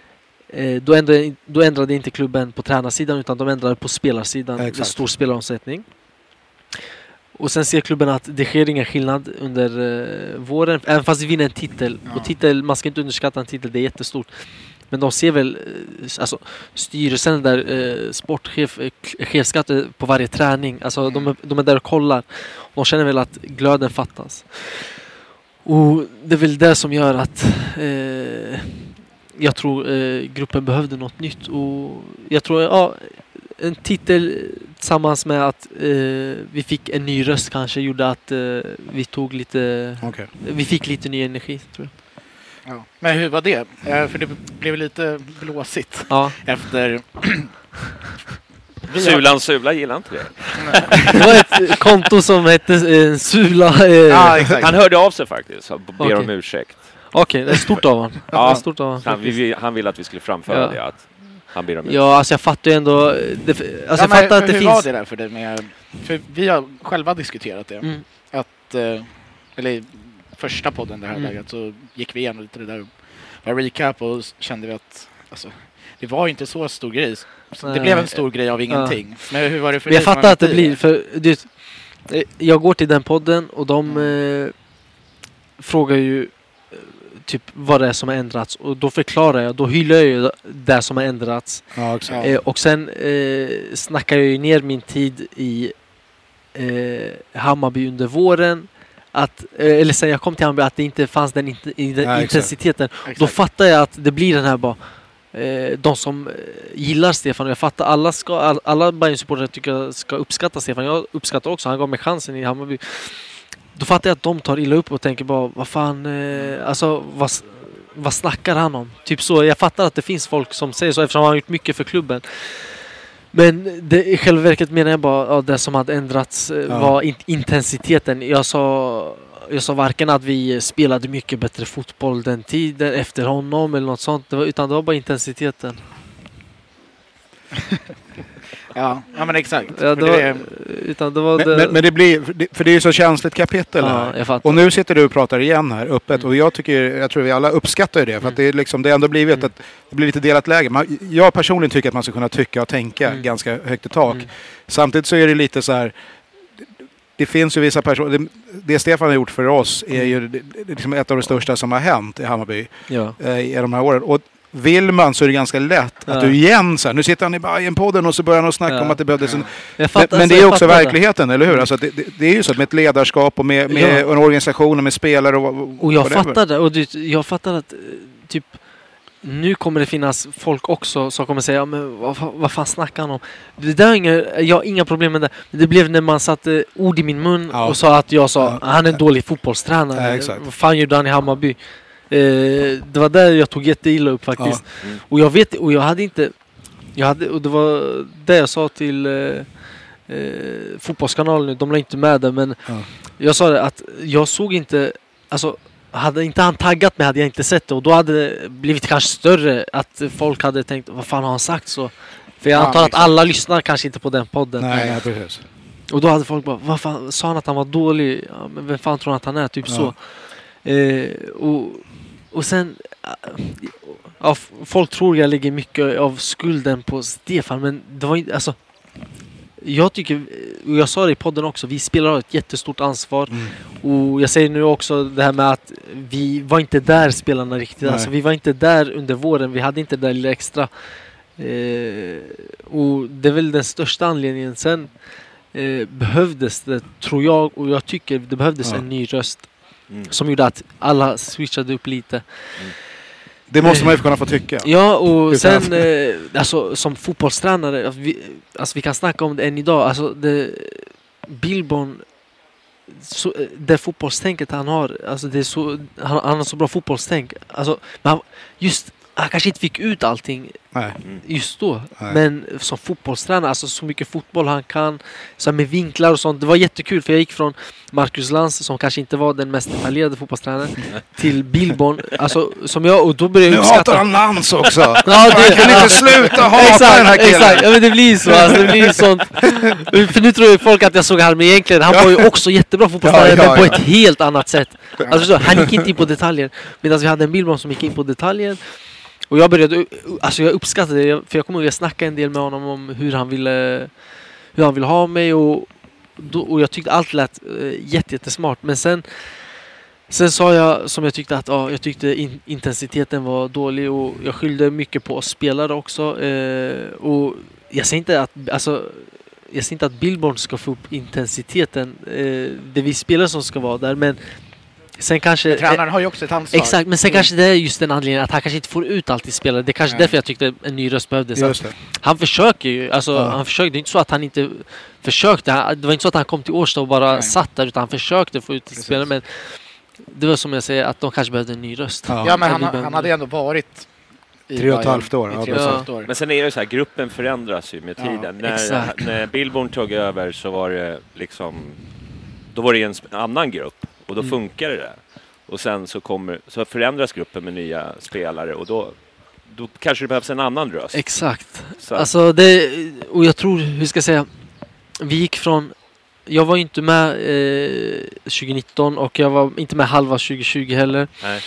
då ändrade inte klubben på tränarsidan, utan de ändrade på spelarsidan. Det är stor spelaromsättning. Och sen ser klubben att det sker ingen skillnad under våren, även fast vi vinner en titel. Och titel, man ska inte underskatta en titel, det är jättestort. Men de ser väl, alltså styrelsen där, chefskatt på varje träning. Alltså de är där och kollar. De känner väl att glöden fattas. Och det är väl det som gör att jag tror gruppen behövde något nytt. Och jag tror en titel tillsammans med att vi fick en ny röst kanske gjorde att vi fick lite ny energi, tror jag. Ja. Men hur var det? För det blev lite blåsigt efter... Sula gillar inte det. Det var ett konto som hette Sula. Han hörde av sig faktiskt och ber om ursäkt. Okej, det är stort av honom. Han ville att vi skulle framföra det, att han ber om ursäkt. Ja, alltså jag fattar ju ändå... jag fattar att det hur finns... var det där för dig med... För vi har själva diskuterat det. Att... eller första podden det här läget så gick vi igenom lite det där med recap och kände vi att alltså, det var inte så stor grej. Det blev en stor grej av ingenting. Men hur var det för dig? Jag fattar att det blir, för jag går till den podden och de frågar ju typ vad det är som har ändrats, och då förklarar jag, då hyllar jag ju det som har ändrats. Och sen snackar jag ju ner min tid i Hammarby under våren. Eller sen jag kom till Hammarby att det inte fanns den intensiteten. Exakt. Då fattar jag att det blir den här bara de som gillar Stefan, och jag fattar alla Bayern-supportrar tycker jag ska uppskatta Stefan. Jag uppskattar också, han gav mig chansen i Hammarby. Då fattar jag att de tar illa upp och tänker bara vad fan, alltså vad snackar han om? Typ så, jag fattar att det finns folk som säger så eftersom han har gjort mycket för klubben. Men i själva verket menar jag bara det som hade ändrats var intensiteten. Jag sa varken att vi spelade mycket bättre fotboll den tiden efter honom eller något sånt. Utan det var bara intensiteten. Ja, men exakt. Ja, Men det blir, för det är ju så känsligt kapitel här. Och nu sitter du och pratar igen här öppet. Och jag tror vi alla uppskattar ju det. För att det är liksom, det ändå blivit att det blir lite delat läge. Jag personligen tycker att man ska kunna tycka och tänka ganska högt i tak. Samtidigt så är det lite så här. Det finns ju vissa personer. Det Stefan har gjort för oss är ju liksom ett av de största som har hänt i Hammarby i de här åren. Och vill man så är det ganska lätt att du igen så här, nu sitter han i Bajen-podden och så börjar han snacka om att det behövdes men det är också verkligheten, eller hur? Alltså det är ju så med ett ledarskap och med en organisation och med spelare och jag fattar det, och jag fattar att typ nu kommer det finnas folk också som kommer säga men vad fan snackar han om? Det där jag har inga problem med det. Det blev när man satte ord i min mun och sa att jag sa han är en dålig fotbollstränare. Vad fan gjorde han i Hammarby? Det var där jag tog jätteilla upp faktiskt. Och jag vet, och jag hade inte och det var det jag sa till Fotbollskanalen nu, de la inte med det, men jag sa det att jag såg inte, alltså hade inte han taggat mig hade jag inte sett det, och då hade det blivit kanske större att folk hade tänkt vad fan har han sagt så, för jag antar att alla lyssnar kanske inte på den podden. Nej, precis. Och då hade folk bara vad fan, sa han att han var dålig? Ja, men vem fan tror han att han är? Typ så. Och sen folk tror jag lägger mycket av skulden på Stefan, men det var inte, alltså jag tycker, och jag sa det i podden också, vi spelar har ett jättestort ansvar. Och jag säger nu också det här med att vi var inte där spelarna riktigt. Alltså, vi var inte där under våren, vi hade inte det där lilla extra. Och det är väl den största anledningen. Sen behövdes det, tror jag, och jag tycker det behövdes en ny röst som gjorde att alla switchade upp lite. Det måste man ju kunna få tycka. Ja, och sen alltså, som fotbollstränare, vi kan snacka om det än idag. Alltså, Billborn, det fotbollstänket han har, alltså det är så, han har så bra fotbollstänk. Alltså, han kanske inte fick ut allting just då. Men som fotbollstränare, alltså så mycket fotboll han kan, så med vinklar och sånt. Det var jättekul, för jag gick från Marcus Lantz, som kanske inte var den mest detaljerade fotbollstränaren, till Billborn. Alltså, som jag, och då började jag uppskatta. Nu hatar han Lantz också! Ja, det kan inte sluta hata den här killen! Exakt, ja, men det blir så. Alltså, det blir sånt. För nu tror ju folk att jag såg här, men egentligen, han var ju också jättebra fotbollstränare, men på ett helt annat sätt. Alltså, så, han gick inte in på detaljer, medan vi hade en Billborn som gick in på detaljer. Och jag började, alltså jag uppskattade det, för jag kommer ihåg att jag snackade en del med honom om hur han ville ha mig, och jag tyckte allt lät jättesmart. Men sen sa jag, som jag tyckte att jag tyckte intensiteten var dålig, och jag skyllde mycket på oss spelare också. Och jag säger inte att Billborn ska få upp intensiteten, det vi spelare som ska vara där, men sen kanske tränaren har ju också ett ansvar. Exakt, men sen kanske det är just den anledningen att han kanske inte får ut allt i spelare. Det är kanske därför jag tyckte en ny röst behövdes. Han försöker ju, alltså han försökte. Det är inte så att han inte försökte. Det var inte så att han kom till Årsta och bara satt där, utan han försökte få ut i spelare. Men det var som jag säger, att de kanske behövde en ny röst. Ja, men han hade ändå varit i 3,5 år. Men sen är det så här, gruppen förändras ju med tiden. När Billborn tog över så var det liksom, då var det en annan grupp. Och då funkar det. Och sen så förändras gruppen med nya spelare. Och då kanske det behövs en annan röst. Exakt. Så. Alltså och jag tror, hur ska jag säga, vi gick från, jag var inte med 2019 och jag var inte med halva 2020 heller. Nej.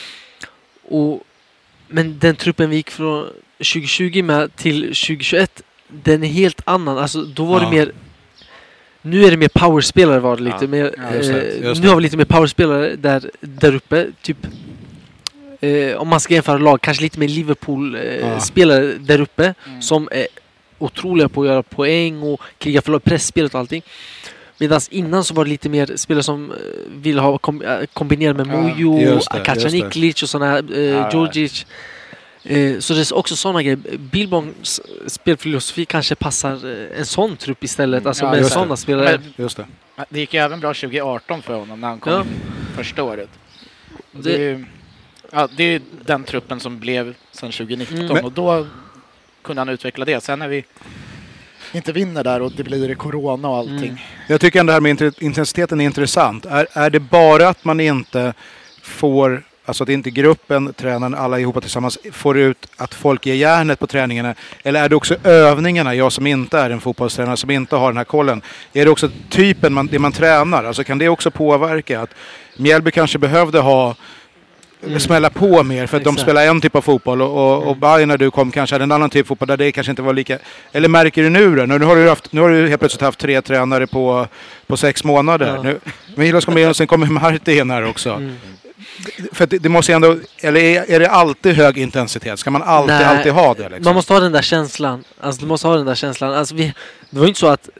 Men den truppen vi gick från 2020 med till 2021, den är helt annan. Alltså då var det mer, nu är det mer powerspelare, var det lite mer. Just det. Nu har vi lite mer powerspelare där uppe, typ om man ska jämföra lag, kanske lite mer Liverpool-spelare där uppe som är otroliga på att göra poäng och kriga för pressspelet och allting. Medan innan så var det lite mer spelare som vill ha kombinera med Mujo, Kacaniklic och sådana här, Djordjic. Så det är också sådana grejer. Billborns spelfilosofi kanske passar en sån trupp istället. Alltså med sådana spelare. Just det. Det gick ju även bra 2018 för honom när han kom första året. Det är den truppen som blev sedan 2019. Och då kunde han utveckla det. Sen när vi inte vinner där och det blir corona och allting. Jag tycker ändå det här med intensiteten är intressant. Är det bara att man inte får, alltså att inte gruppen, tränaren, alla ihop tillsammans får ut att folk ger järnet på träningarna? Eller är det också övningarna, jag som inte är en fotbollstränare, som inte har den här kollen, är det också typen det man tränar? Alltså kan det också påverka att Mjällby kanske behövde smälla på mer för att de spelar en typ av fotboll och Bayern när du kom kanske hade en annan typ av fotboll där det kanske inte var lika... Eller märker du nu då? Nu har du helt plötsligt haft 3 tränare på 6 månader. Ja. Nu, Milos kommer in och sen kommer Marti in här också. För det måste ändå... Eller är det alltid hög intensitet? Ska man alltid ha det? Liksom? Man måste ha den där känslan. Alltså, du måste ha den där känslan. Alltså, det var ju inte så att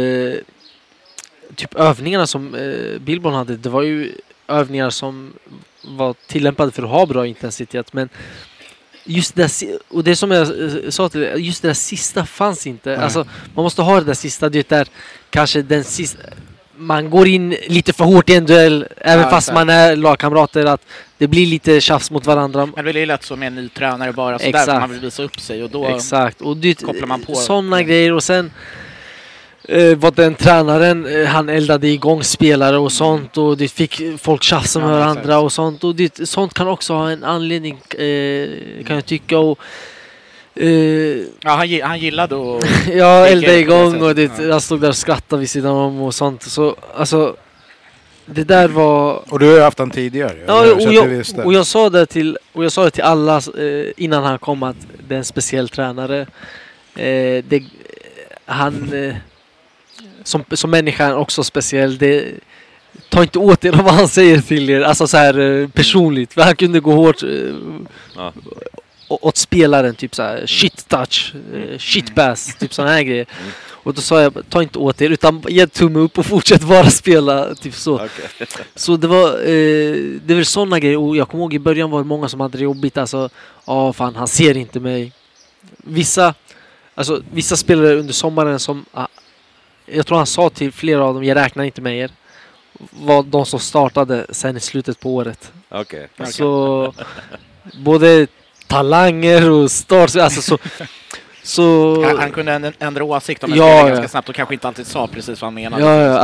typ övningarna som Billborn hade, det var ju övningar som var tillämpade för att ha bra intensitet, men just det där, och det som jag sa till dig, just det där sista fanns inte. Alltså, man måste ha det där sista, det där kanske den sista, man går in lite för hårt i en duell även fast man är lagkamrater, att det blir lite tjafs mot varandra. Men det är lätt så med en ny tränare bara så där man vill visa upp sig och då och det, kopplar man på sådana grejer. Och sen vad den tränaren, han eldade igång spelare och sånt, och det fick folk tjafsa med varandra och sånt, och sånt kan också ha en anledning, kan jag tycka. Och han gillade och elda igång och han stod där och skrattade vid sidan om och sånt. Så alltså det där var... Och du har ju haft han tidigare. Och jag sa det till alla innan han kom, att det är en speciell tränare. Han som människa är också speciell. Ta inte åt er av vad han säger till er, alltså så här personligt. För han kunde gå hårt åt spelaren, typ så här shit touch, shit pass, typ såna här grejer. Och då sa jag, ta inte åt er, utan ge tumme upp och fortsätt bara spela, typ så. Okay. Så det var väl såna grejer. Och jag kommer ihåg i början var det många som hade det jobbigt, alltså fan, han ser inte mig. Vissa spelare under sommaren som jag tror han sa till flera av dem, jag räknar inte med er, var de som startade sen i slutet på året. Okay. Så både talanger och stars, alltså så han kunde ändra åsikt om en spelare ganska snabbt och kanske inte alltid sa precis vad han menade.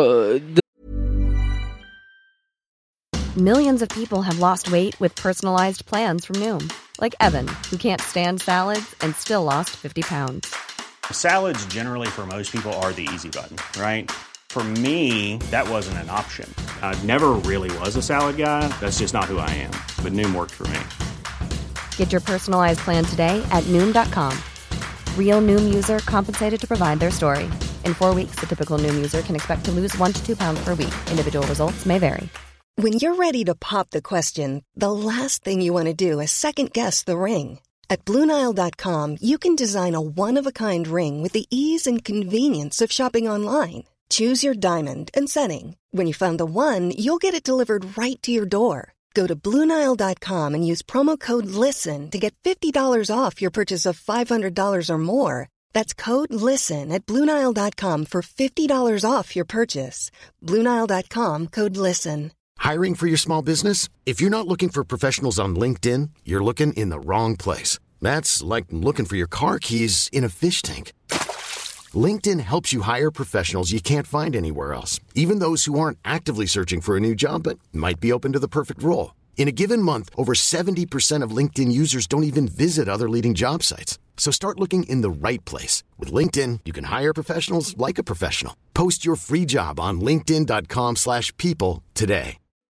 Millions of people have lost weight with personalized plans from Noom. Like Evan, who can't stand salads and still lost 50 pounds. Salads generally for most people are the easy button, right? For me, that wasn't an option. I never really was a salad guy. That's just not who I am. But Noom worked for me. Get your personalized plan today at Noom.com. Real Noom user compensated to provide their story. In 4 weeks, the typical Noom user can expect to lose 1 to 2 pounds per week. Individual results may vary. When you're ready to pop the question, the last thing you want to do is second-guess the ring. At BlueNile.com, you can design a one-of-a-kind ring with the ease and convenience of shopping online. Choose your diamond and setting. When you find the one, you'll get it delivered right to your door. Go to BlueNile.com and use promo code LISTEN to get $50 off your purchase of $500 or more. That's code LISTEN at BlueNile.com for $50 off your purchase. BlueNile.com, code LISTEN. Hiring for your small business? If you're not looking for professionals on LinkedIn, you're looking in the wrong place. That's like looking for your car keys in a fish tank. LinkedIn helps you hire professionals you can't find anywhere else, even those who aren't actively searching for a new job but might be open to the perfect role. In a given month, over 70% of LinkedIn users don't even visit other leading job sites. So start looking in the right place. With LinkedIn, you can hire professionals like a professional. Post your free job on linkedin.com/people today.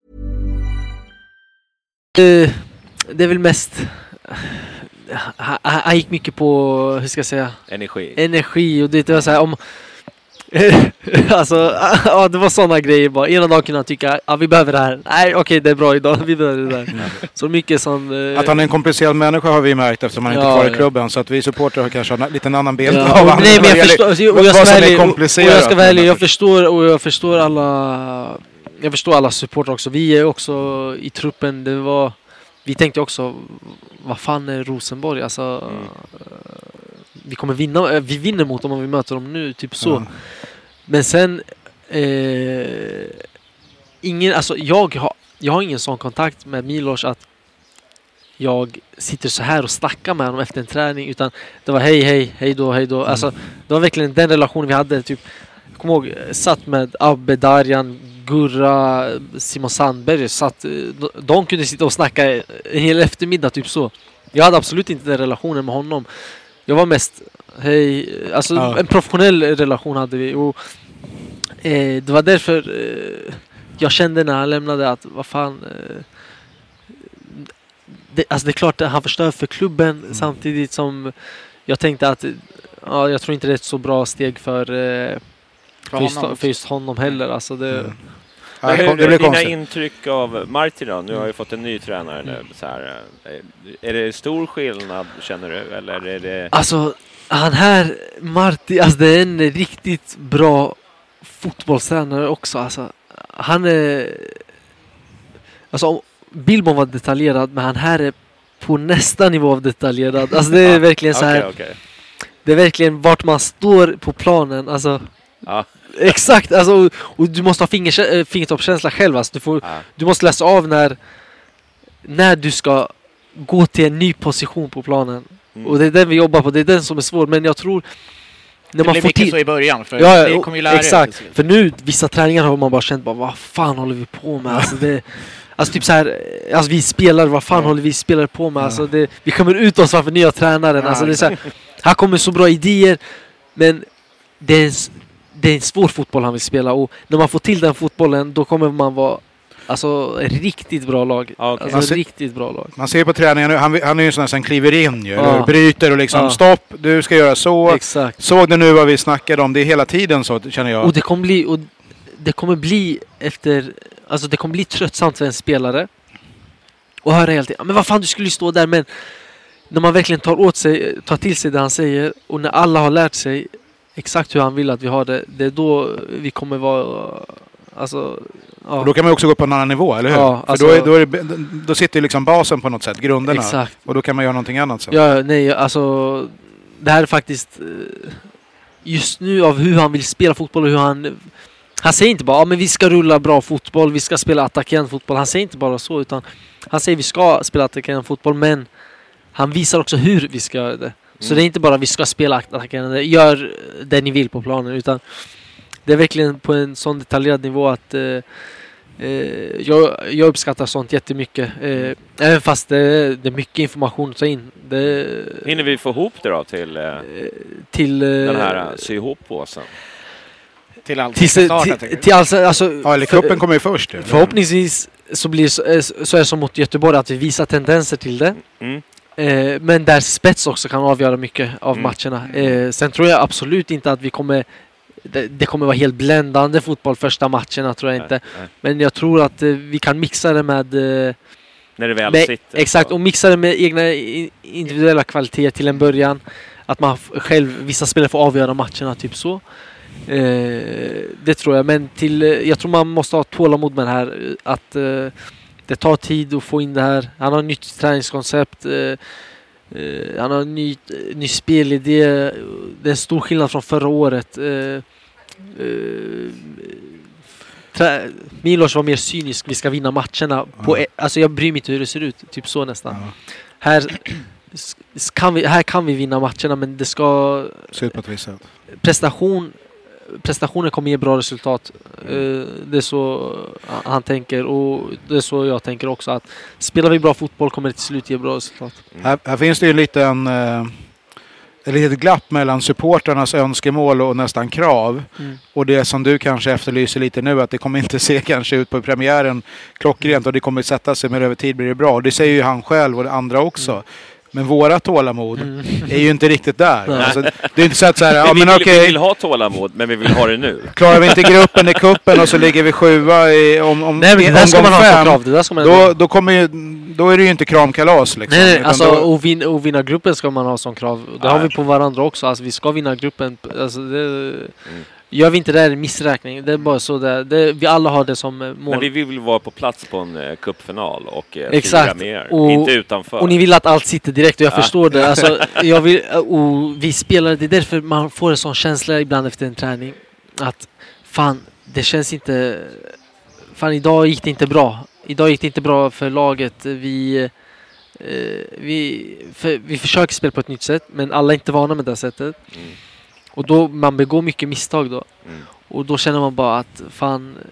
Det är väl mest... Han gick mycket på, hur ska jag säga? Energi, och det var så här om... alltså, det var sådana grejer bara. Ena dagen kunde han tycka, vi behöver det här. Nej, okej, det är bra idag, vi behöver det där. Så mycket som... Att han är en komplicerad människa har vi märkt eftersom han inte är kvar i klubben. Så att vi supportrar har kanske en liten annan bild av honom. Nej, men jag förstår, jag ska välja, jag förstår alla supportrar också. Vi är också i truppen, vi tänkte också, vad fan är Rosenborg? Alltså, vi kommer vinna, vi vinner mot dem om vi möter dem nu, typ så. Men sen, jag har ingen sån kontakt med Milos att jag sitter så här och snackar med honom efter en träning, utan det var hej då. Alltså, det var verkligen den relationen vi hade. Typ, jag kommer ihåg, satt med Abbe, Darjan, Gurra, Simon Sandberg, så att de kunde sitta och snacka en hel eftermiddag typ så. Jag hade absolut inte den relationen med honom. Jag var mest en professionell relation hade vi, och det var därför jag kände när han lämnade att vad fan, det är klart att han förstör för klubben, samtidigt som jag tänkte att jag tror inte det är ett så bra steg för just honom heller. Alltså det blir dina intryck av Martin då? Nu har ju fått en ny tränare nu. Så här, är det stor skillnad, känner du? Eller är det... Alltså, han här, Martin, alltså det är en riktigt bra fotbollstränare också. Alltså, han är... Alltså, Billborn var detaljerad, men han här är på nästa nivå av detaljerad. Alltså det är verkligen så här... Okay. Det är verkligen vart man står på planen. Alltså... Exakt, alltså, och du måste ha fingertoppskänsla själv. Alltså, du måste läsa av när du ska gå till en ny position på planen. Och det är den vi jobbar på, det är den som är svår. Men jag tror när man får till så i början, för det kommer ju lära exakt. För nu, vissa träningar har man bara känt vad fan håller vi på med? Alltså typ så här, alltså vi spelar, vad fan håller vi spelare på med? Alltså vi kommer ut oss framför nya tränaren. Alltså det är så här kommer så bra idéer, men det är en svår fotboll han vill spela, och när man får till den fotbollen, då kommer man vara ett riktigt bra lag. Okay. Alltså riktigt bra lag. Man ser på träningen nu, han är ju en sån här som kliver in ju, bryter och liksom stopp, du ska göra så. Exakt. Såg det nu vad vi snackade om, det är hela tiden så, känner jag. Och det kommer bli tröttsamt för en spelare och höra helt men vad fan, du skulle ju stå där. Men när man verkligen tar till sig det han säger, och när alla har lärt sig exakt hur han vill att vi har det, det är då vi kommer vara Då kan man också gå på en annan nivå, eller hur? Ja, för då sitter ju liksom basen på något sätt, grunderna. Exakt. Och då kan man göra någonting annat sen. Ja, nej, alltså det här är faktiskt just nu av hur han vill spela fotboll, och hur han säger inte bara men vi ska rulla bra fotboll, vi ska spela attackerande fotboll. Han säger inte bara så, utan han säger vi ska spela attackerande fotboll, men han visar också hur vi ska göra det. Så det är inte bara vi ska spela attackerande, gör det ni vill på planen, utan det är verkligen på en sån detaljerad nivå att jag uppskattar sånt jättemycket. Även fast det är mycket information att ta in. Hinner vi få ihop det då till den här sy ihop-påsen? Till eller kuppen kommer ju först. Eller? Förhoppningsvis så är det som mot Göteborg, att vi visar tendenser till det. Men där spets också kan avgöra mycket av matcherna. Sen tror jag absolut inte att vi kommer... Det kommer vara helt bländande fotboll första matcherna, tror jag inte. Men jag tror att vi kan mixa det med... När det väl sitter. Exakt, och mixa det med egna individuella kvaliteter till en början. Att man själv, vissa spelare får avgöra matcherna, typ så. Det tror jag. Men jag tror man måste ha tålamod med det här. Att det tar tid att få in det här. Han har ett nytt träningskoncept. Han har en ny spelidé. Det är en stor skillnad från förra året. Milos var mer cynisk. Vi ska vinna matcherna. Alltså jag bryr mig inte hur det ser ut. Typ så nästan. Här kan vi vinna matcherna, men det ska... Se ut på ett visst sätt. Prestationen kommer ge bra resultat. Det är så han tänker, och det är så jag tänker också, att spelar vi bra fotboll kommer det till slut ge bra resultat. Här finns det ju ett litet glapp mellan supporternas önskemål och nästan krav. Och det som du kanske efterlyser lite nu, att det kommer inte se kanske ut på premiären klockrent, och det kommer sätta sig, men över tid blir det bra. Och det säger ju han själv och det andra också. Men våra tålamod är ju inte riktigt där. Alltså, det är inte så att vi vill ha tålamod, men vi vill ha det nu. Klarar vi inte gruppen i kuppen och så ligger vi 7 om nej, men det ska man ha krav. Då är det ju inte kramkalas liksom. Nej, alltså och vinna gruppen ska man ha som krav. Det har vi på varandra också. Alltså vi ska vinna gruppen. Alltså gör vi inte det, är missräkning. Det är bara så vi alla har det som mål. Men vi vill vara på plats på en cupfinal och fira med er, inte utanför. Och ni vill att allt sitter direkt, och jag förstår det. Alltså, och vi spelar, det är därför man får en sån känsla ibland efter en träning. Att fan, det känns inte... Fan, idag gick det inte bra. Idag gick det inte bra för laget. Vi försöker spela på ett nytt sätt, men alla är inte vana med det sättet. Och då man begår mycket misstag då. Och då känner man bara att fan,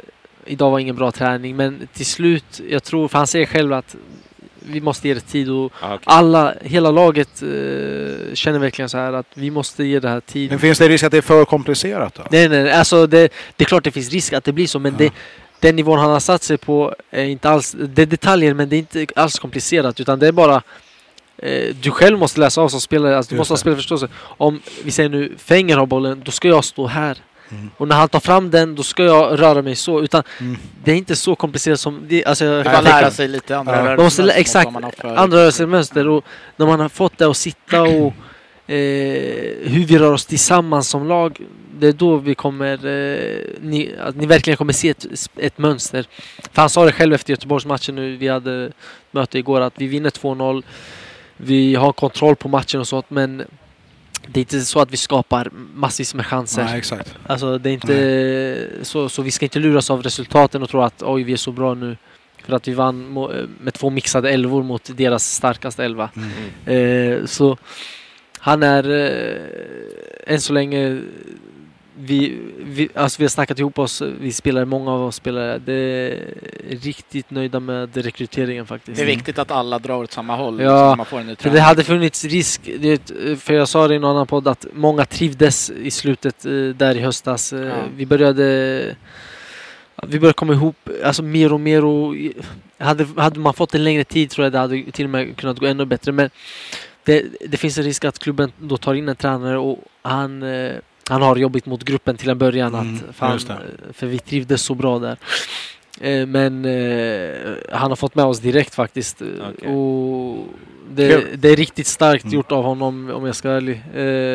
idag var ingen bra träning. Men till slut, jag tror, för han säger själv att vi måste ge det tid. Och hela laget känner verkligen så här att vi måste ge det här tid. Men finns det risk att det är för komplicerat då? Nej. Alltså det är klart det finns risk att det blir så. Men den nivån han har satt sig på är inte alls... Det är detaljer, men det är inte alls komplicerat. Utan det är bara... du själv måste läsa av som spelare. Alltså, du måste ha spelförståelse. Om vi säger nu, Fenger har bollen, då ska jag stå här. Och när han tar fram den, då ska jag röra mig så. Utan det är inte så komplicerat som... Alltså, man kan lära sig lite andra rörelsemönster. Exakt, andra rörelsemönster. Och när man har fått det att sitta och hur vi rör oss tillsammans som lag, det är då vi kommer... att ni verkligen kommer se ett mönster. För han sa det själv efter Göteborgsmatchen nu. Vi hade möte igår att vi vinner 2-0. Vi har kontroll på matchen och sånt, men det är inte så att vi skapar massvis med chanser. Nej, exakt. Alltså det är inte så vi ska inte luras av resultaten och tro att vi är så bra nu för att vi vann med 2 mixade elvor mot deras starkaste 11. Så han är än så länge vi har snackat ihop oss, vi spelar, många av oss spelare, det är riktigt nöjda med rekryteringen faktiskt. Det är viktigt att alla drar åt samma håll. Ja, man får för det hade funnits risk, för jag sa det i en annan podd att många trivdes i slutet där i höstas. Vi började komma ihop alltså mer och mer, och hade man fått en längre tid tror jag det hade till och med kunnat gå ännu bättre, men det finns en risk att klubben då tar in en tränare och han har jobbigt mot gruppen till en början för vi trivdes så bra där. Men han har fått med oss direkt faktiskt. Och det är riktigt starkt gjort av honom om jag ska vara ärlig.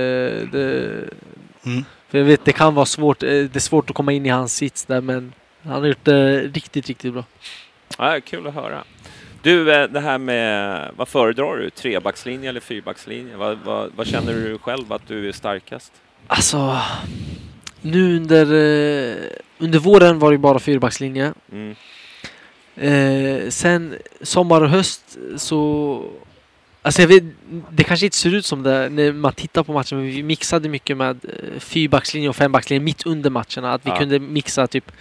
För jag vet det kan vara svårt. Det är svårt att komma in i hans sits där, men han har gjort det riktigt, riktigt bra. Ja, kul att höra. Du, det här med, vad föredrar du? 3-backslinje eller 4-backslinje? Vad känner du själv att du är starkast? Alltså, nu under våren var det bara 4-backslinje. Sen sommar och höst så... Alltså jag vet, det kanske inte ser ut som det när man tittar på matchen, men vi mixade mycket med 4-backslinje och 5-backslinje mitt under matcherna. Att vi kunde mixa typ...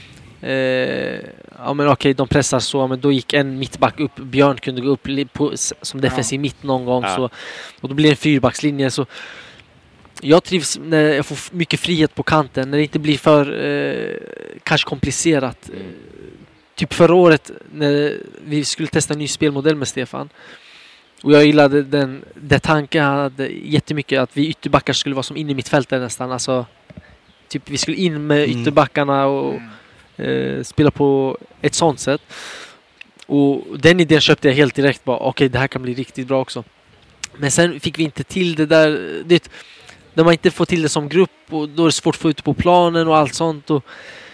men okej, de pressar så, men då gick en mittback upp, Björn kunde gå upp som defensiv mitt någon gång, så, och då blir det en 4-backslinje. Så jag trivs när jag får mycket frihet på kanten, när det inte blir för kanske komplicerat. Typ förra året när vi skulle testa en ny spelmodell med Stefan, och jag gillade den tanken han hade jättemycket, att vi ytterbackar skulle vara som in i mittfältet nästan, alltså typ vi skulle in med ytterbackarna och spela på ett sånt sätt. Och den idén köpte jag helt direkt, bara okej, det här kan bli riktigt bra också. Men sen fick vi inte till det där, när man inte får till det som grupp, och då är det svårt att få ut på planen och allt sånt, och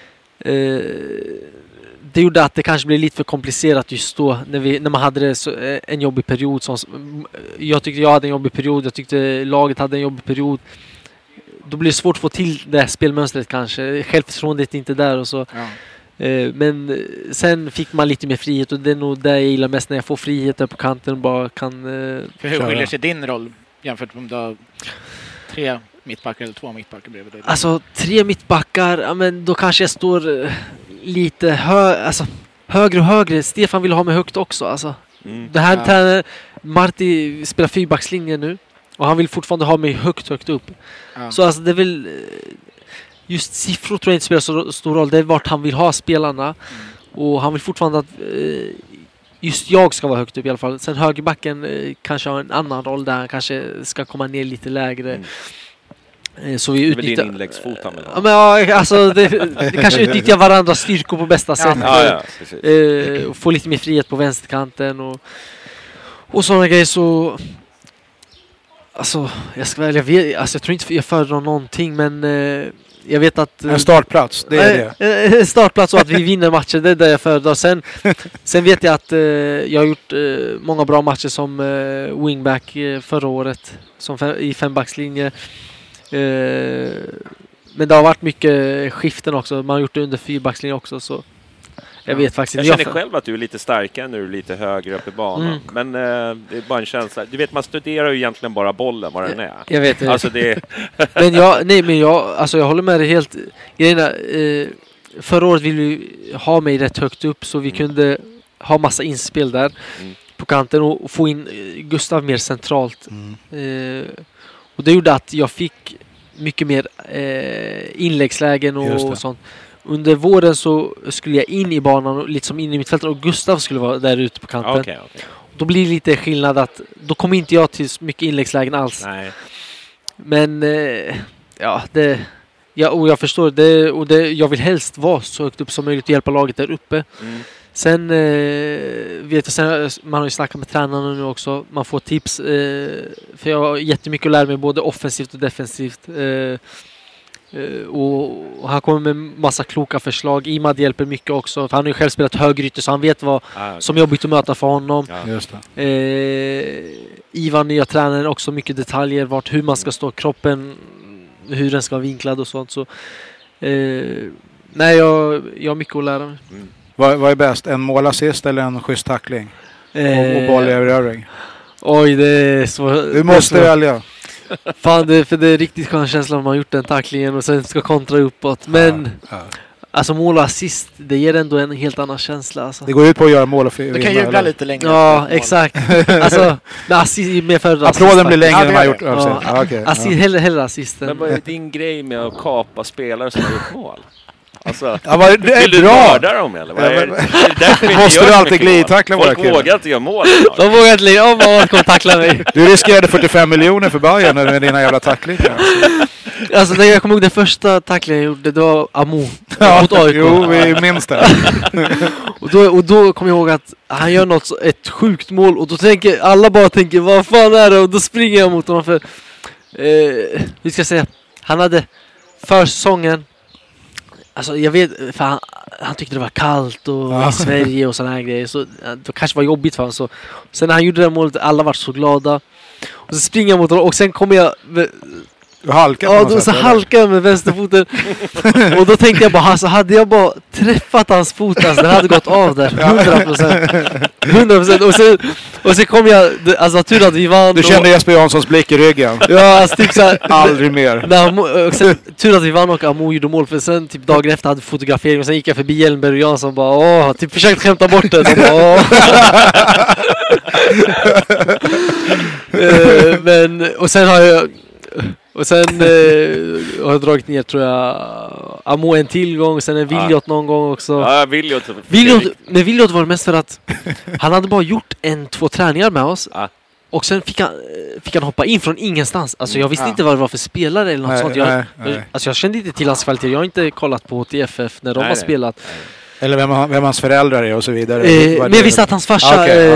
det gjorde att det kanske blev lite för komplicerat just då när man hade en jobbig period. Jag tyckte jag hade en jobbig period, jag tyckte laget hade en jobbig period. Då blir det svårt att få till det här spelmönstret kanske. Självförtroendet är inte där och så. Men sen fick man lite mer frihet, och det är nog det jag gillar mest, när jag får frihet där på kanten och bara kan För hur skiljer sig din roll jämfört med om du har 3 mittbackar eller 2 mittbackar bredvid dig? Alltså 3 mittbackar, men då kanske jag står lite högre och högre. Stefan vill ha mig högt också. Alltså. Det här tränaren, Marti spelar 4-backslinje nu, och han vill fortfarande ha mig högt upp. Så alltså det vill... Just siffror tror jag inte spelar så stor roll. Det är vart han vill ha spelarna. Och han vill fortfarande att just jag ska vara högt upp i alla fall. Sen högerbacken kanske har en annan roll, där han kanske ska komma ner lite lägre. Så vi utnyttjar... Det är din inläggsfot han vill ha. Ja, men alltså det kanske utnyttjar varandras styrkor på bästa sätt. Och få lite mer frihet på vänsterkanten och sådana grejer. Så alltså jag ska välja, jag tror inte jag föredrar någonting, men jag vet att en startplats, det är det. En startplats, och att vi vinner matcher, det är det jag föredrar. Sen vet jag att jag har gjort många bra matcher som wingback förra året, som i 5-backslinje. Men det har varit mycket skiften också. Man har gjort det under 4-backslinje också, så jag vet faktiskt inte. Jag känner själv att du är lite starkare när du är lite högre upp i banan. Men det är bara en känsla. Du vet, man studerar ju egentligen bara bollen, vad den är. Jag vet det. Alltså det... Men jag håller med dig helt. förra året ville vi ha mig rätt högt upp så vi kunde ha massa inspel där på kanten och få in Gustav mer centralt. Och det gjorde att jag fick mycket mer inläggslägen och sånt. Under våren så skulle jag in i banan lite som in i mittfältet och Gustav skulle vara där ute på kanten. Okay. Då blir det lite skillnad att då kommer inte jag till mycket inläggslägen alls. Nej. Men jag förstår det och jag vill helst vara så högt upp som möjligt och hjälpa laget där uppe. Sen man har ju snackat med tränarna nu också. Man får tips för jag har jättemycket att lära mig både offensivt och defensivt. Och han kommer med massa kloka förslag. Imad hjälper mycket också. För han har ju själv spelat högrytter så han vet vad som jobbigt att möta för honom. Just det. Ivan, nya tränaren, också mycket detaljer. Hur man ska stå, kroppen, hur den ska vara vinklad och sånt. Så, jag har mycket att lära mig. Vad är bäst? En målassist eller en schysst tackling? Och bollerövring? Oj, det är så. Du måste välja. Fan, det är riktigt skön känsla om man har gjort den tacklingen och sen ska kontra uppåt. Men alltså mål och assist, det ger ändå en helt annan känsla. Alltså. Det går ut på att göra mål och du kan jubla lite längre. Ja, exakt. Alltså, assist med för applåden blir längre än man har gjort. Hellre assisten. Men vad är din grej med att kapa spelare som har gjort mål? Alltså, det är vill bra. Du mörda dem eller? Måste du alltid glidtackla våra killar? Folk vågar inte göra mål. De vågar inte lägga om man kommer tackla mig. Du riskerade 45 miljoner för Bayern med dina jävla tacklingar. Alltså jag kommer ihåg den första tacklingen jag gjorde, det var Amo mot AIK. Jo, vi minns det. och då kommer jag ihåg att han gör ett sjukt mål och då alla bara tänker vad fan är det? Och då springer jag mot honom för vi ska säga, han hade för säsongen. Alltså jag vet, för han tyckte det var kallt och i Sverige och såna här grejer. Så det kanske var jobbigt för honom. Så. Sen när han gjorde det målet, alla var så glada. Och så springer jag mot honom och sen kommer jag... Du halkar så halkar jag med vänsterfoten. Och då tänkte jag bara, alltså, hade jag bara träffat hans fot, alltså, det hade gått av där. 100%. Och sen kom jag, alltså tur att vi vann. Du kände Jesper Janssons blick i ryggen. Ja, alltså typ såhär. Aldrig mer. Och sen, tur att vi vann och Amo gjorde mål. För sen typ dagen efter hade fotografering. Och sen gick jag förbi Ellenberg och Jansson bara, typ försökte skämta bort det. Men, och sen har jag... Och sen har jag dragit ner, tror jag, Amo en tillgång, sen en Williot någon gång också. Ja, Williot var det mest för att han hade bara gjort 1-2 träningar med oss. Och sen fick han hoppa in från ingenstans. Alltså jag visste inte vad det var för spelare eller något sånt. Jag kände inte till hans kvalitet. Jag har inte kollat på HTFF när de har spelat. Eller vem hans föräldrar är och så vidare. Men jag visste att hans farsa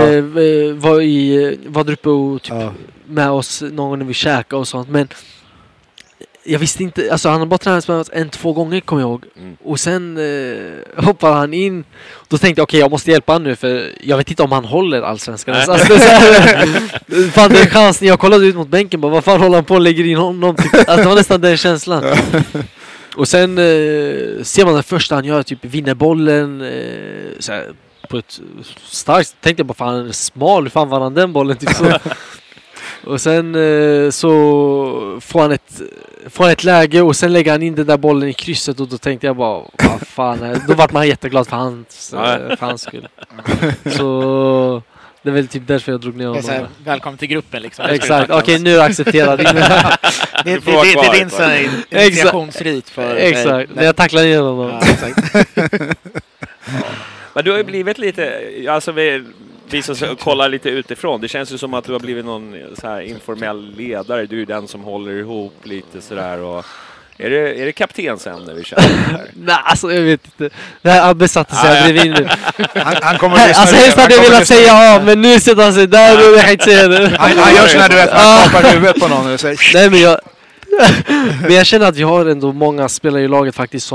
var där uppe och typ med oss någon gång när vi käkade och sånt. Men jag visste inte, alltså han har bara tränat med oss 1-2 gånger, kommer jag ihåg. Och sen hoppade han in. Då tänkte jag, okej, jag måste hjälpa han nu, för jag vet inte om han håller allsvenskan. Alltså, fan, det är chansen. Jag kollade ut mot bänken, bara, vad fan håller han på och lägger in honom? Typ. Alltså, det var nästan den känslan. Och sen ser man det första han gör, typ vinner bollen såhär, på ett starkt, tänkte jag bara, fan han är smal, hur fan vann han den bollen? Typ så. Och sen så får han ett läge och sen lägger han in den där bollen i krysset och då tänkte jag bara, vad fan, då vart man jätteglad för hans skull. Så det är väl typ därför jag drog ner honom. Välkommen till gruppen liksom. Exakt, okej, nu är det accepterat. Det är din initiationsrit för... Exakt, när jag tacklar ner honom. Ja, exakt. Men du har ju blivit lite, alltså vi som kollar lite utifrån, det känns ju som att du har blivit någon så här informell ledare. Du är den som håller ihop lite sådär. Och är det kaptensämne vi känner här? Nej, alltså jag vet inte. Det här Abbe satte sig bredvid nu. Han kommer att alltså helst hade jag velat säga ja, men nu sätter han sig där och jag kan inte säga det. Han gör så när du vet, han kapar huvudet på någon och säger... Nej, men jag känner att vi har ändå många spelare i laget faktiskt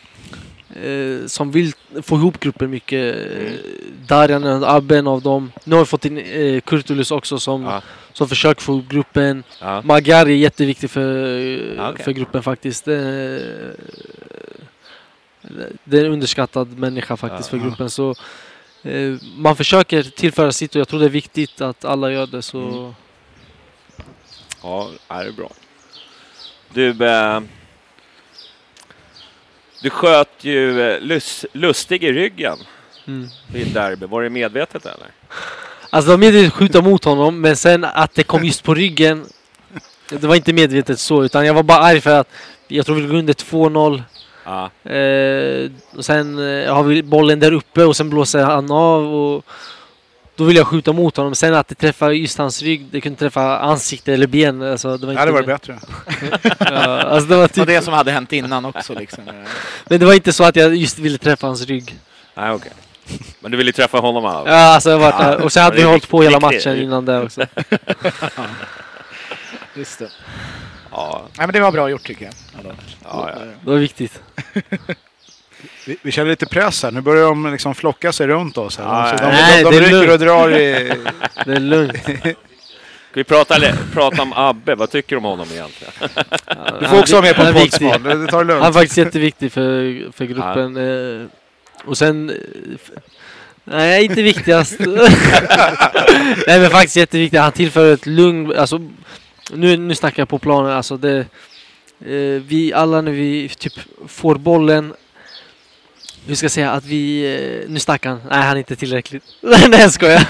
som vill få ihop gruppen mycket. Darjan, Abben av dem. Nu har vi fått in Kurtulus också som försöker få ihop gruppen. Magyar är jätteviktig för gruppen faktiskt. Det är en underskattad människa faktiskt för gruppen. Så man försöker tillföra sitt och jag tror det är viktigt att alla gör det. Så. Ja, det är bra. Du... Du sköt ju Lustig i ryggen vid derby. Var det medvetet eller? Alltså det var medvetet att skjuta mot honom, men sen att det kom just på ryggen, det var inte medvetet så, utan jag var bara arg för att jag tror vi låg under 2-0. Ja. Och sen har vi bollen där uppe och sen blåser han av och då vill jag skjuta mot honom. Sen att det träffar just hans rygg, det kunde träffa ansikte eller ben. Alltså, det var inte det var bättre. Alltså, det var typ... Och det som hade hänt innan också. Liksom. Men det var inte så att jag just ville träffa hans rygg. Nej, okej. Men du ville träffa honom alltså? Ja, alltså jag var där. Och sen hade vi hållit på hela matchen innan det också. Just det. Ja. Nej, men det var bra gjort tycker jag. Ja. Det var viktigt. Vi känner lite press här. Nu börjar de liksom flocka sig runt oss. Här. Nej, de rycker och drar i... Det är lugnt. Ska vi prata om Abbe? Vad tycker du om honom egentligen? Du får också vara med på en poddspad. Det tar det lugnt. Han är faktiskt jätteviktig för gruppen. Ja. Och sen... Nej, inte viktigast. Nej, men faktiskt jätteviktigt. Han tillför ett lugn. Alltså, nu snackar jag på planen. Alltså det, vi alla när vi typ får bollen. Hur ska jag säga att vi... Nu snackar han. Nej, han är inte tillräckligt. Nej, jag skojar.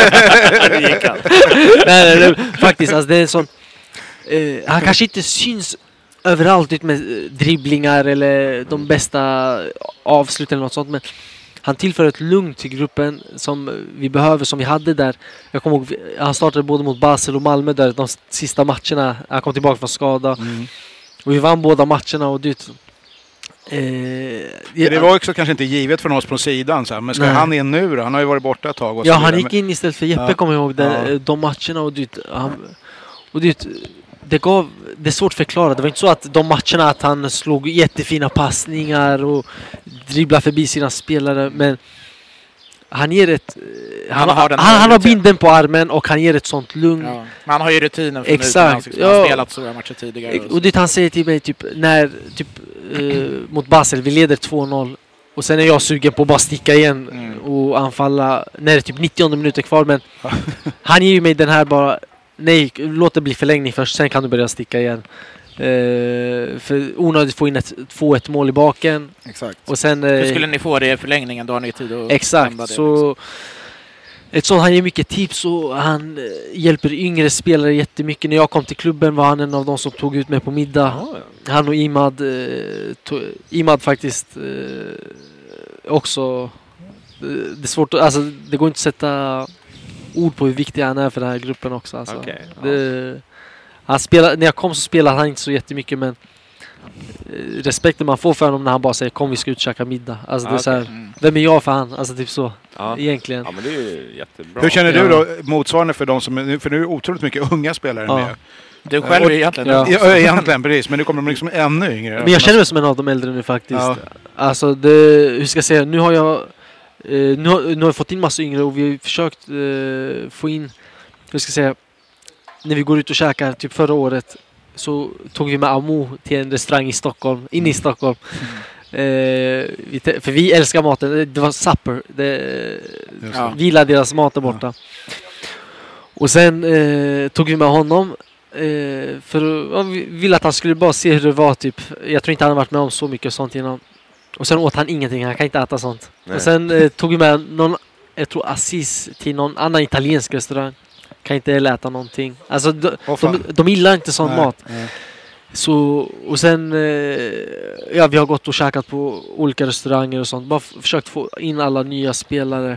nej, faktiskt. Alltså, det är en sån... han kanske inte syns överallt ut med dribblingar eller de bästa avslut eller något sånt. Men han tillför ett lugn till gruppen som vi behöver, som vi hade där. Jag kommer ihåg, han startade både mot Basel och Malmö där de sista matcherna. Han kom tillbaka från skada. Och vi vann båda matcherna och det var också kanske inte givet från oss på sidan. Så här. Men ska han in nu då? Han har ju varit borta ett tag. Och han gick in istället för Jeppe, kommer jag ihåg, de matcherna. Det är svårt att förklara. Det var inte så att de matcherna att han slog jättefina passningar och dribblade förbi sina spelare. Men han ger ett... Han har binden på armen och han ger ett sånt lugn. Ja. Man har ju rutinen från utomlands. Han har spelat stora matcher tidigare. Och det han säger till mig typ, när mot Basel, vi leder 2-0. Och sen är jag sugen på att bara sticka igen och anfalla när det är typ 90 minuter kvar. Men han ger ju mig den här bara... Nej, låt det bli förlängning först, sen kan du börja sticka igen. För onödigt få in ett 2-1 mål i baken. Exakt. Och sen, skulle ni få det i förlängningen, då har ni tid att... Exakt, det, så... Liksom. Ett sånt, han ger mycket tips och han hjälper yngre spelare jättemycket. När jag kom till klubben var han en av de som tog ut mig på middag. Han och Imad faktiskt också... Det är svårt, alltså det går inte att sätta... ord på hur viktig han är för den här gruppen också. Alltså. Okay, han spelar, när jag kom så spelade han inte så jättemycket, men respekten man får för honom när han bara säger kom vi ska ut och käka middag. Alltså, det är så här, vem är jag för han? Alltså typ så, egentligen. Ja, men det är ju jättebra. Hur känner du då motsvarande för de som, för nu är det otroligt mycket unga spelare med. Du själv är egentligen. Ja, egentligen, precis. Men nu kommer de liksom ännu yngre. Men jag känner mig som en av de äldre nu faktiskt. Ja. Alltså, hur ska jag säga, nu har jag fått in massa yngre och vi har försökt få in, hur ska jag säga, när vi går ut och käkar, typ förra året så tog vi med Amo till en restaurang i Stockholm, inne i Stockholm. För vi älskar maten, det var supper, vi gillade deras mat där borta. Och sen tog vi med honom för vi ville att han skulle bara se hur det var typ. Jag tror inte han har varit med om så mycket sånt innan. Och sen åt han ingenting, han kan inte äta sånt. Nej. Och sen tog vi med någon, jag tror Assis, till någon annan italiensk restaurang. Kan inte äta någonting. Alltså de gillar inte sån mat. Nej. Så, och sen vi har gått och käkat på olika restauranger och sånt. Bara försökt få in alla nya spelare.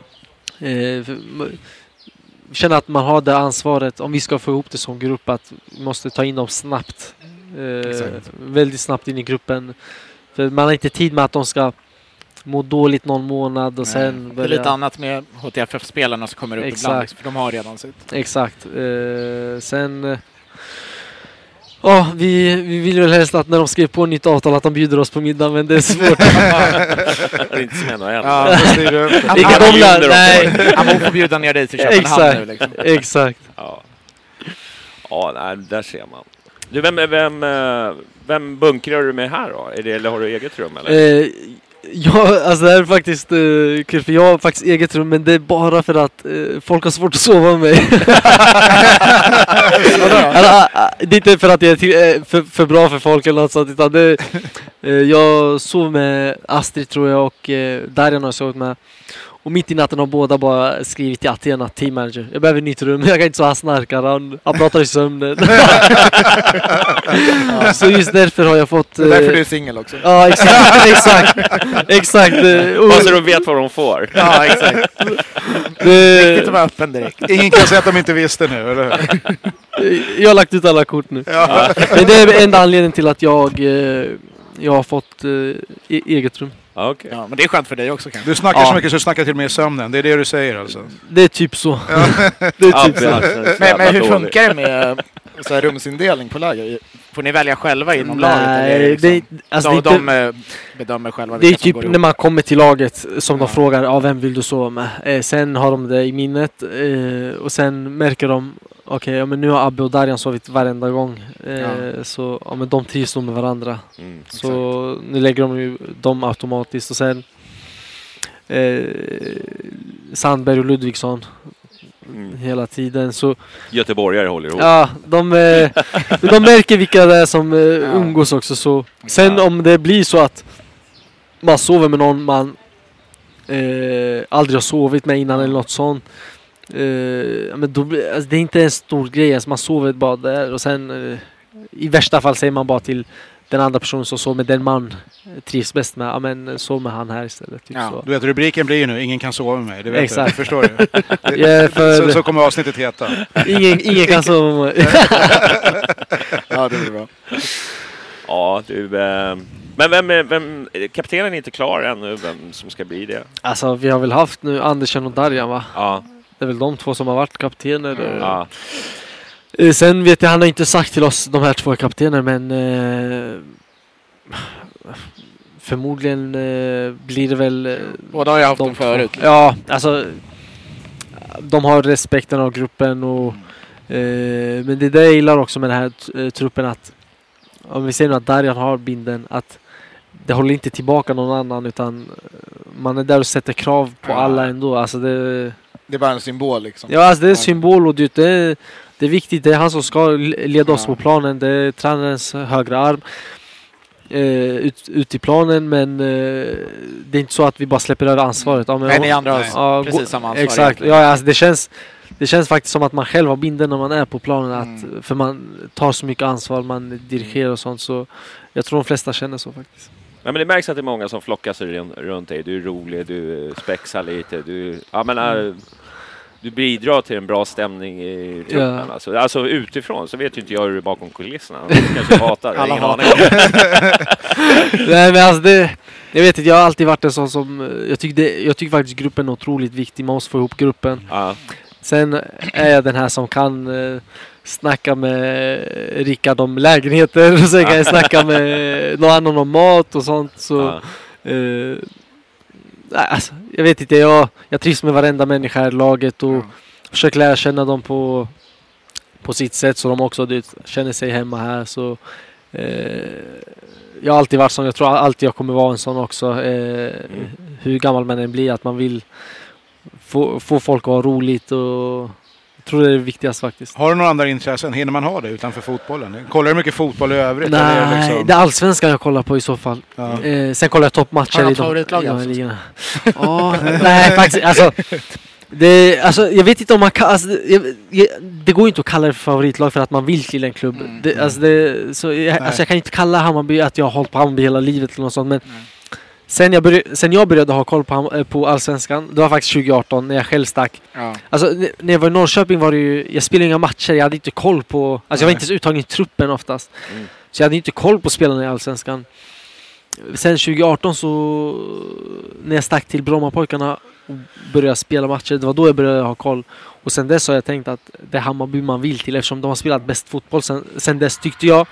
Känna att man har det ansvaret, om vi ska få ihop det som grupp, att vi måste ta in dem snabbt. Väldigt snabbt in i gruppen. För man har inte tid med att de ska må dåligt någon månad och sen börja... Det är lite annat med HTFF-spelarna som kommer upp ibland, för de har redan sitt. Exakt. Sen... vi vill väl helst att när de skriver på nytt avtal att de bjuder oss på middag, men det är svårt. Det är inte som ändå än. Han får bjuda ner dig till Köpenhamn nu. Liksom. Exakt. Ja, där ser man. Du, vem bunkrar du med här då? Eller har du eget rum? Eller? Ja, alltså det här är faktiskt kul, för jag har faktiskt eget rum, men det är bara för att folk har svårt att sova med mig. Det är inte för att jag är för bra för folk eller något sånt, utan jag sov med Astrid tror jag och Darjan har jag sovit med. Och mitt i natten har båda bara skrivit till Athena, team manager. Jag behöver ett nytt rum, jag kan inte så han snarkar. Han pratar i sömnen. Så just därför har jag fått... Det är därför du är singel också. Ja, exakt. Bara så de vet vad de får. Ja, exakt. Riktigt att vara öppen direkt. Ingen kan säga att de inte visste nu, eller hur? Jag har lagt ut alla kort nu. Ja. Men det är enda anledningen till att jag har fått eget rum. Okay. Ja, men det är skönt för dig också kanske. Du snackar så mycket så du snackar till och med i sömnen. Det är det du säger alltså. Det är typ så. Det är typ så. Men hur funkar det med så här rumsindelning på lager? Får ni välja själva inom laget? Nej, liksom, de bedömer själva. Det är typ när man kommer till laget som de frågar, vem vill du sova med? Sen har de det i minnet och sen märker de men nu har Abbe och Darjan sovit varenda gång. Så men de trivs med varandra. Så nu lägger de ju dem automatiskt. Och sen Sandberg och Ludvigsson hela tiden. Så göteborgare håller ihop. Ja, de märker vilka det är som umgås också. Så. Sen om det blir så att man sover med någon man aldrig har sovit med innan eller något sånt. Men då, alltså, det är inte en stor grej, alltså, man sover bara där och sen i värsta fall säger man bara till den andra personen som sover med den man trivs bäst med, men sov med han här istället. Typ så. Du vet, rubriken blir ju nu, ingen kan sova med mig. Det vet exakt. Jag, förstår du? Så kommer avsnittet heta. Ingen kan sova med mig. Ja, det blir bra. Ja, du... Men vem kaptenen är inte klar ännu, vem som ska bli det? Alltså, vi har väl haft nu Andersen och Darjan, va? Ja. Det är väl de två som har varit kaptener. Ja. Sen vet jag, han har inte sagt till oss, de här två kaptener, men förmodligen blir det väl... Båda har jag haft dem förut. Ja, alltså de har respekten av gruppen och men det är det jag gillar också med den här truppen, att om vi ser nu att Darjan har binden, att det håller inte tillbaka någon annan, utan man är där och sätter krav på alla ändå. Alltså det är bara en symbol liksom. Ja, alltså det är en symbol och det är viktigt. Det är han som ska leda oss på planen. Det är tränarens högra arm ut i planen, men det är inte så att vi bara släpper över ansvaret. Ja, men ni andra har precis samma ansvar. Exakt. Ja, alltså det känns faktiskt som att man själv har binden när man är på planen, att, för man tar så mycket ansvar, man dirigerar och sånt, så jag tror de flesta känner så faktiskt. Ja, men det märks att det är många som flockar sig runt dig. Du är rolig, du spexar lite, du bidrar till en bra stämning i truppen. Ja. Alltså utifrån så vet ju inte jag hur det är bakom kulisserna. Du kanske hatar, alla ingen aning. Nej, men alltså jag vet inte, jag har alltid varit en sån som jag tycker faktiskt gruppen är otroligt viktig. Man måste få ihop gruppen. Ja. Sen är jag den här som kan snacka med Rickard om lägenheter och sen kan jag snacka med någon annan om mat och sånt. Så alltså, jag vet inte, jag trivs med varenda människa här i laget och försöker lära känna dem på sitt sätt, så de också känner sig hemma här. Så jag har alltid varit sån, jag tror alltid jag kommer vara en sån också, hur gammal man än blir, att man vill få folk att ha roligt, och jag tror det är det viktigaste faktiskt. Har du några andra intressen? Hinner man ha det utanför fotbollen? Kollar du mycket fotboll i övrigt? Nej, eller liksom... det är allsvenskan jag kollar på i så fall. Ja. Sen kollar jag toppmatcher. Har du favoritlag? Nej, faktiskt. Alltså, jag vet inte om man kan... Alltså, det går inte att kalla det för favoritlag för att man vill till en klubb. Jag kan inte kalla Hammarby att jag har hållit på Hammarby hela livet eller något sånt, men sen jag började ha koll på allsvenskan, det var faktiskt 2018 när jag själv stack. Ja. Alltså när jag var i Norrköping var det ju, jag spelade inga matcher, jag hade inte koll på, alltså jag var inte ens uttagen i truppen oftast. Så jag hade inte koll på spelarna i allsvenskan. Sen 2018 så när jag stack till Brommapojkarna och började spela matcher, det var då jag började ha koll. Och sen dess har jag tänkt att det är Hammarby man vill till, eftersom de har spelat bäst fotboll sen dess, tyckte jag.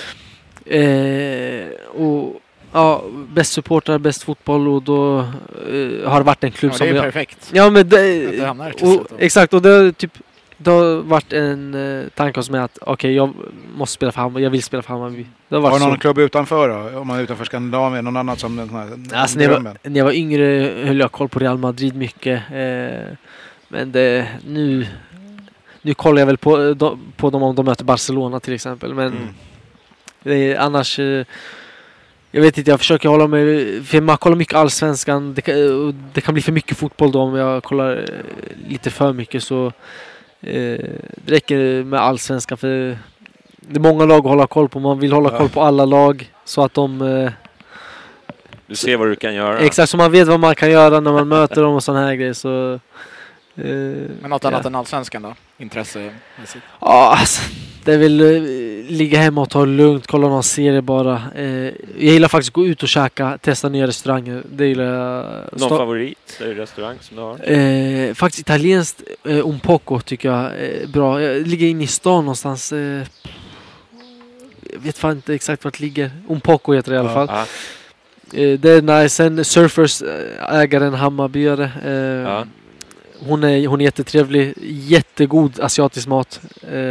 Ja, bäst supportrar, bäst fotboll, och då har det varit en klubb som... det är perfekt. Ja, men det hamnar exakt, och det har varit en tanke hos mig att jag måste spela för Hammarby, jag vill spela för Hammarby. Har du någon klubb utanför då? Om man är utanför Skandinavien, någon annan som den här... Alltså, när jag var yngre höll jag koll på Real Madrid mycket, men Nu kollar jag väl på dem om de möter Barcelona till exempel. Men annars... jag vet inte, jag försöker hålla mig... För man kollar mycket allsvenskan. Det kan bli för mycket fotboll då om jag kollar lite för mycket. Så det räcker med allsvenskan. För det är många lag att hålla koll på. Man vill hålla koll på alla lag. Så att de... du ser vad du kan göra. Exakt, så man vet vad man kan göra när man möter dem och sådana här grejer. Så, men något annat än allsvenskan då? Intresse? Ja, alltså, det vill ligga hemma och ta det lugnt, kolla någon serie bara. Jag gillar faktiskt att gå ut och käka, testa nya restauranger. Det gillar jag. Någon favorit? Är det restaurang som du har? Faktiskt italienskt Un Poco tycker jag är bra. Jag ligger inne i stan någonstans. Jag vet fan inte exakt vart det ligger. Un Poco heter det i alla fall. Det är nice. Sen Surfers, ägaren Hammarbyare. Hon är jättetrevlig. Jättegod asiatisk mat.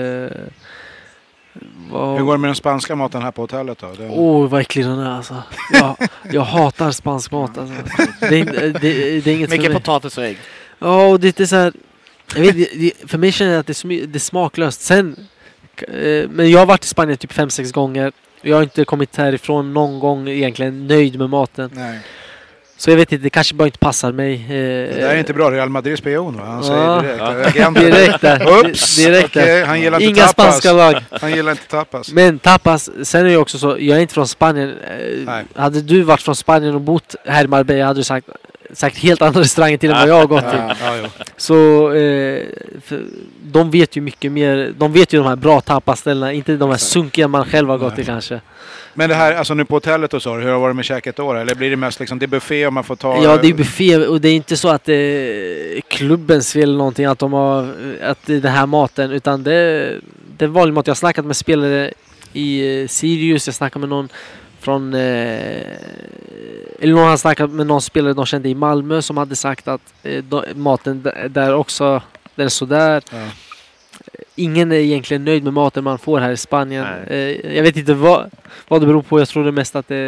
Hur går det med den spanska maten här på hotellet då? Vad äcklig den är alltså. Jag hatar spansk mat alltså. Det är inget mycket potatis och ägg. Ja, och det är så här... Jag vet, för mig känner jag att det är smaklöst. Sen, men jag har varit i Spanien typ 5-6 gånger. Jag har inte kommit härifrån någon gång egentligen nöjd med maten. Nej. Så jag vet inte, det kanske bara inte passar mig. Det där är inte bra, Real Madrid spion va? Han säger direkt där. Direkt där. Han gillar inga inte tapas. Spanska lag. Han gillar inte tapas. Men tapas, sen är det också så, jag är inte från Spanien. Hade du varit från Spanien och bott här i Marbella hade du sagt helt andra restauranger till än vad jag har gått till. Så de vet ju mycket mer. De vet ju de här bra tapasställena, inte de här sunkiga man själv har gått till kanske. Men det här, alltså nu på hotellet och så, hur har det varit med käket då? Eller blir det mest liksom, det är buffé och man får ta... Ja, det är buffé och det är inte så att det är klubbens fel eller någonting att de har, att det är den här maten, utan det är vanlig mat. Jag har snackat med spelare i Sirius, jag snackade med någon från... eller någon har snackat med någon spelare de kände i Malmö som hade sagt att maten där också, den är sådär. Ja. Ingen är egentligen nöjd med maten man får här i Spanien. Jag vet inte vad det beror på. Jag tror det mest att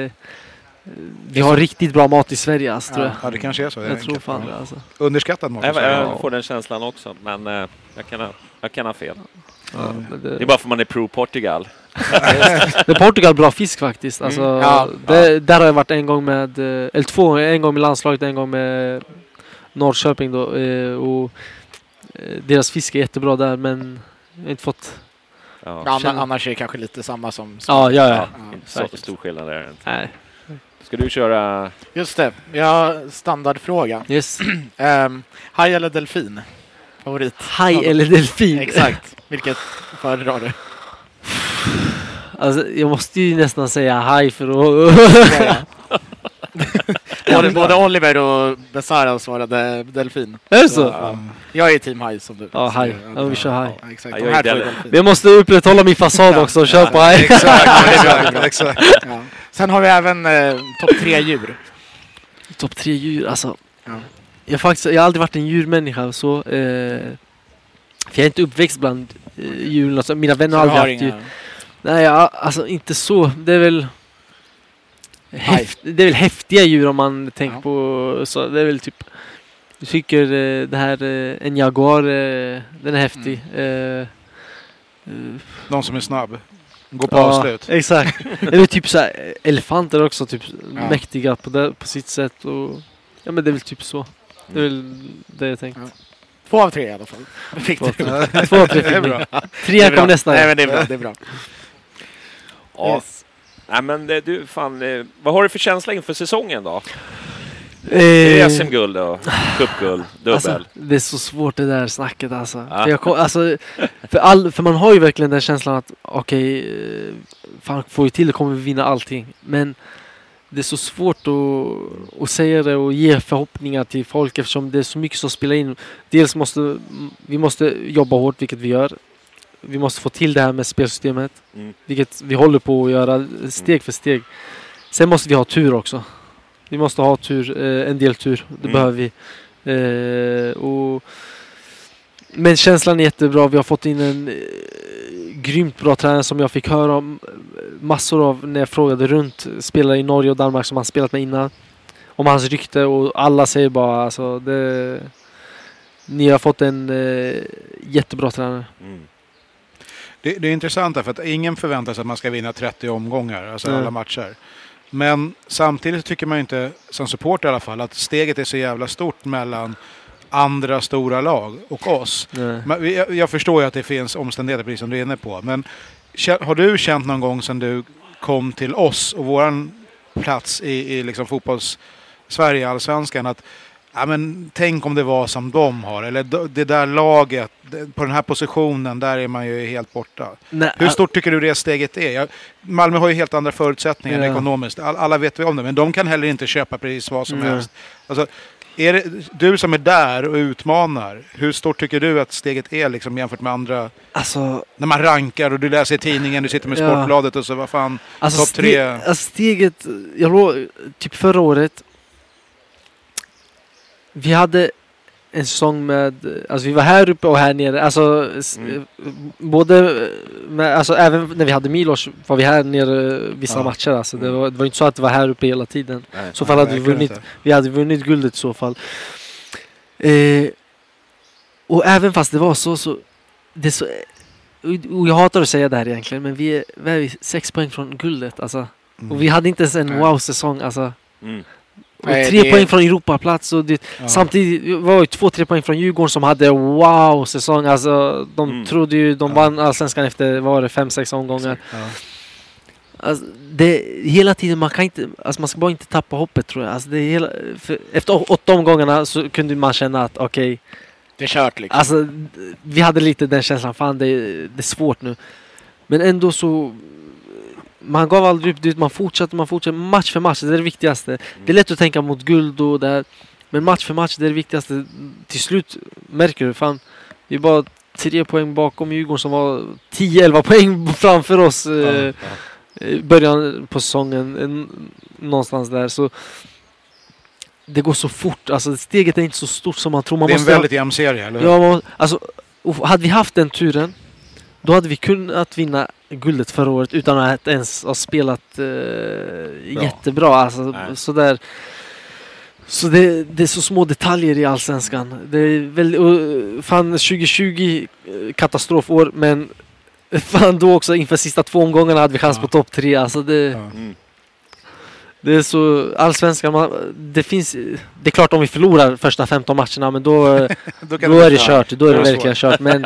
vi har riktigt bra mat i Sverige. Alltså, tror jag. Ja, det kanske är så. Jag tror fan det. Alltså. Underskattad mat. Jag får den känslan också. Men jag kan ha fel. Ja, det är bara för man är pro-Portugal. Men Portugal bra fisk faktiskt. Alltså, där har jag varit en gång med... Eller två. En gång med landslaget, en gång med Norrköping. Då, och deras fisk är jättebra där, men jag har inte fått... Annars är det kanske lite samma som... Ja. Så stor skillnad är det inte. Nej. Ska du köra... Just det, jag har standardfråga. Yes. Haj eller delfin? Favorit? Haj eller delfin? Exakt. Vilket föredrar du? Alltså, jag måste ju nästan säga haj för att... Både Oliver och Besara svarade delfin. Är det så? Jag är team haj som du. Ja, haj. Ja, vi kör haj. Exakt. Jag måste upprätthålla min fasad också och köra på haj. Exakt. Ja. Sen har vi även topp 3 djur. Topp 3 djur, alltså. Ja. Jag har aldrig varit en djurmänniska så. För jag är inte uppväxt bland djur. Alltså, mina vänner har aldrig haft djur. Nej, alltså inte så. Det är väl... det är väl häftiga djur om man tänker på så. Det är väl typ jag tycker det här en jaguar den är häftig. Någon som är snabb. Gå på avslut. Exakt. Det är typ så här, elefanter också typ mäktiga på sitt sätt och ja men det är väl typ så. Det är väl det jag tänkt. 2 av 3 i alla fall. 2 av 3 fick bra. 3 kommer nästa. Nej men det är bra. Ja. Yes. Nej men du fan, vad har du för känsla inför säsongen då? Det är SM-guld och cupguld, dubbel. Alltså, det är så svårt det där snacket alltså. För man har ju verkligen den känslan att fan får ju till det kommer vi vinna allting. Men det är så svårt att säga det och ge förhoppningar till folk eftersom det är så mycket som spelar in. Dels måste vi jobba hårt, vilket vi gör. Vi måste få till det här med spelsystemet. Vilket vi håller på att göra steg för steg. Sen måste vi ha tur också. Vi måste ha tur, en del tur. Det behöver vi. Men känslan är jättebra. Vi har fått in en grymt bra tränare som jag fick höra om massor av när jag frågade runt spelare i Norge och Danmark som han spelat med innan. Om hans rykte och alla säger bara alltså det ni har fått en jättebra tränare. Det är intressant för att ingen förväntar sig att man ska vinna 30 omgångar, alltså alla matcher. Men samtidigt tycker man inte, som supporter i alla fall, att steget är så jävla stort mellan andra stora lag och oss. Jag förstår ju att det finns omständigheter precis som du är inne på. Men har du känt någon gång sedan du kom till oss och våran plats i liksom fotbolls-Sverige, allsvenskan, att tänk om det var som de har, eller det där laget på den här positionen, där är man ju helt borta. Hur stort tycker du det steget är? Malmö har ju helt andra förutsättningar ekonomiskt. Alla vet vi om det, men de kan heller inte köpa precis vad som helst. Alltså, är det, du som är där och utmanar, hur stort tycker du att steget är liksom, jämfört med andra? Alltså, när man rankar och du läser i tidningen, du sitter med Sportbladet och så, vad fan, topp 3? Steget, typ förra året, vi hade en säsong med, alltså vi var här uppe och här nere, alltså både med, alltså även när vi hade Milos var vi här nere vissa matcher, alltså det var inte så att det var här uppe hela tiden. I så fall hade vi hade vunnit guldet i så fall. Och även fast det var så det är så, och jag hatar att säga det här egentligen, men vi är 6 poäng från guldet, alltså. Och vi hade inte ens en wow-säsong, alltså. Och 3 poäng från Europaplats och samtidigt var det 2-3 poäng från Djurgården som hade wow-säsong. Alltså de trodde ju de vann allsvenskan efter 5-6 omgångar. Alltså, hela tiden man ska bara inte tappa hoppet, tror jag. Alltså, efter 8 omgångarna så kunde man känna att okej, det är kört liksom. Alltså, vi hade lite den känslan, fan det är svårt nu. Men ändå så man gav aldrig upp, man fortsatte match för match, det är det viktigaste. Det är lätt att tänka mot guld och där, men match för match, det är det viktigaste. Till slut märker du, fan, vi är bara 3 poäng bakom Djurgården som var 10-11 poäng framför oss början på säsongen, någonstans där. Så det går så fort, alltså steget är inte så stort som man tror. Man det är en väldigt jämn serie, eller hur? Ja, alltså, hade vi haft den turen, då hade vi kunnat vinna guldet förra året utan att ens ha spelat jättebra. Alltså, sådär. Så det är så små detaljer i allsvenskan. Det är väldigt, fan 2020 katastrofår, men fan då också inför sista 2 omgångarna hade vi chans på topp 3. Alltså det är så allsvenskan, det är klart om vi förlorar första 15 matcherna, men då är det kört. Då är det verkligen kört. Men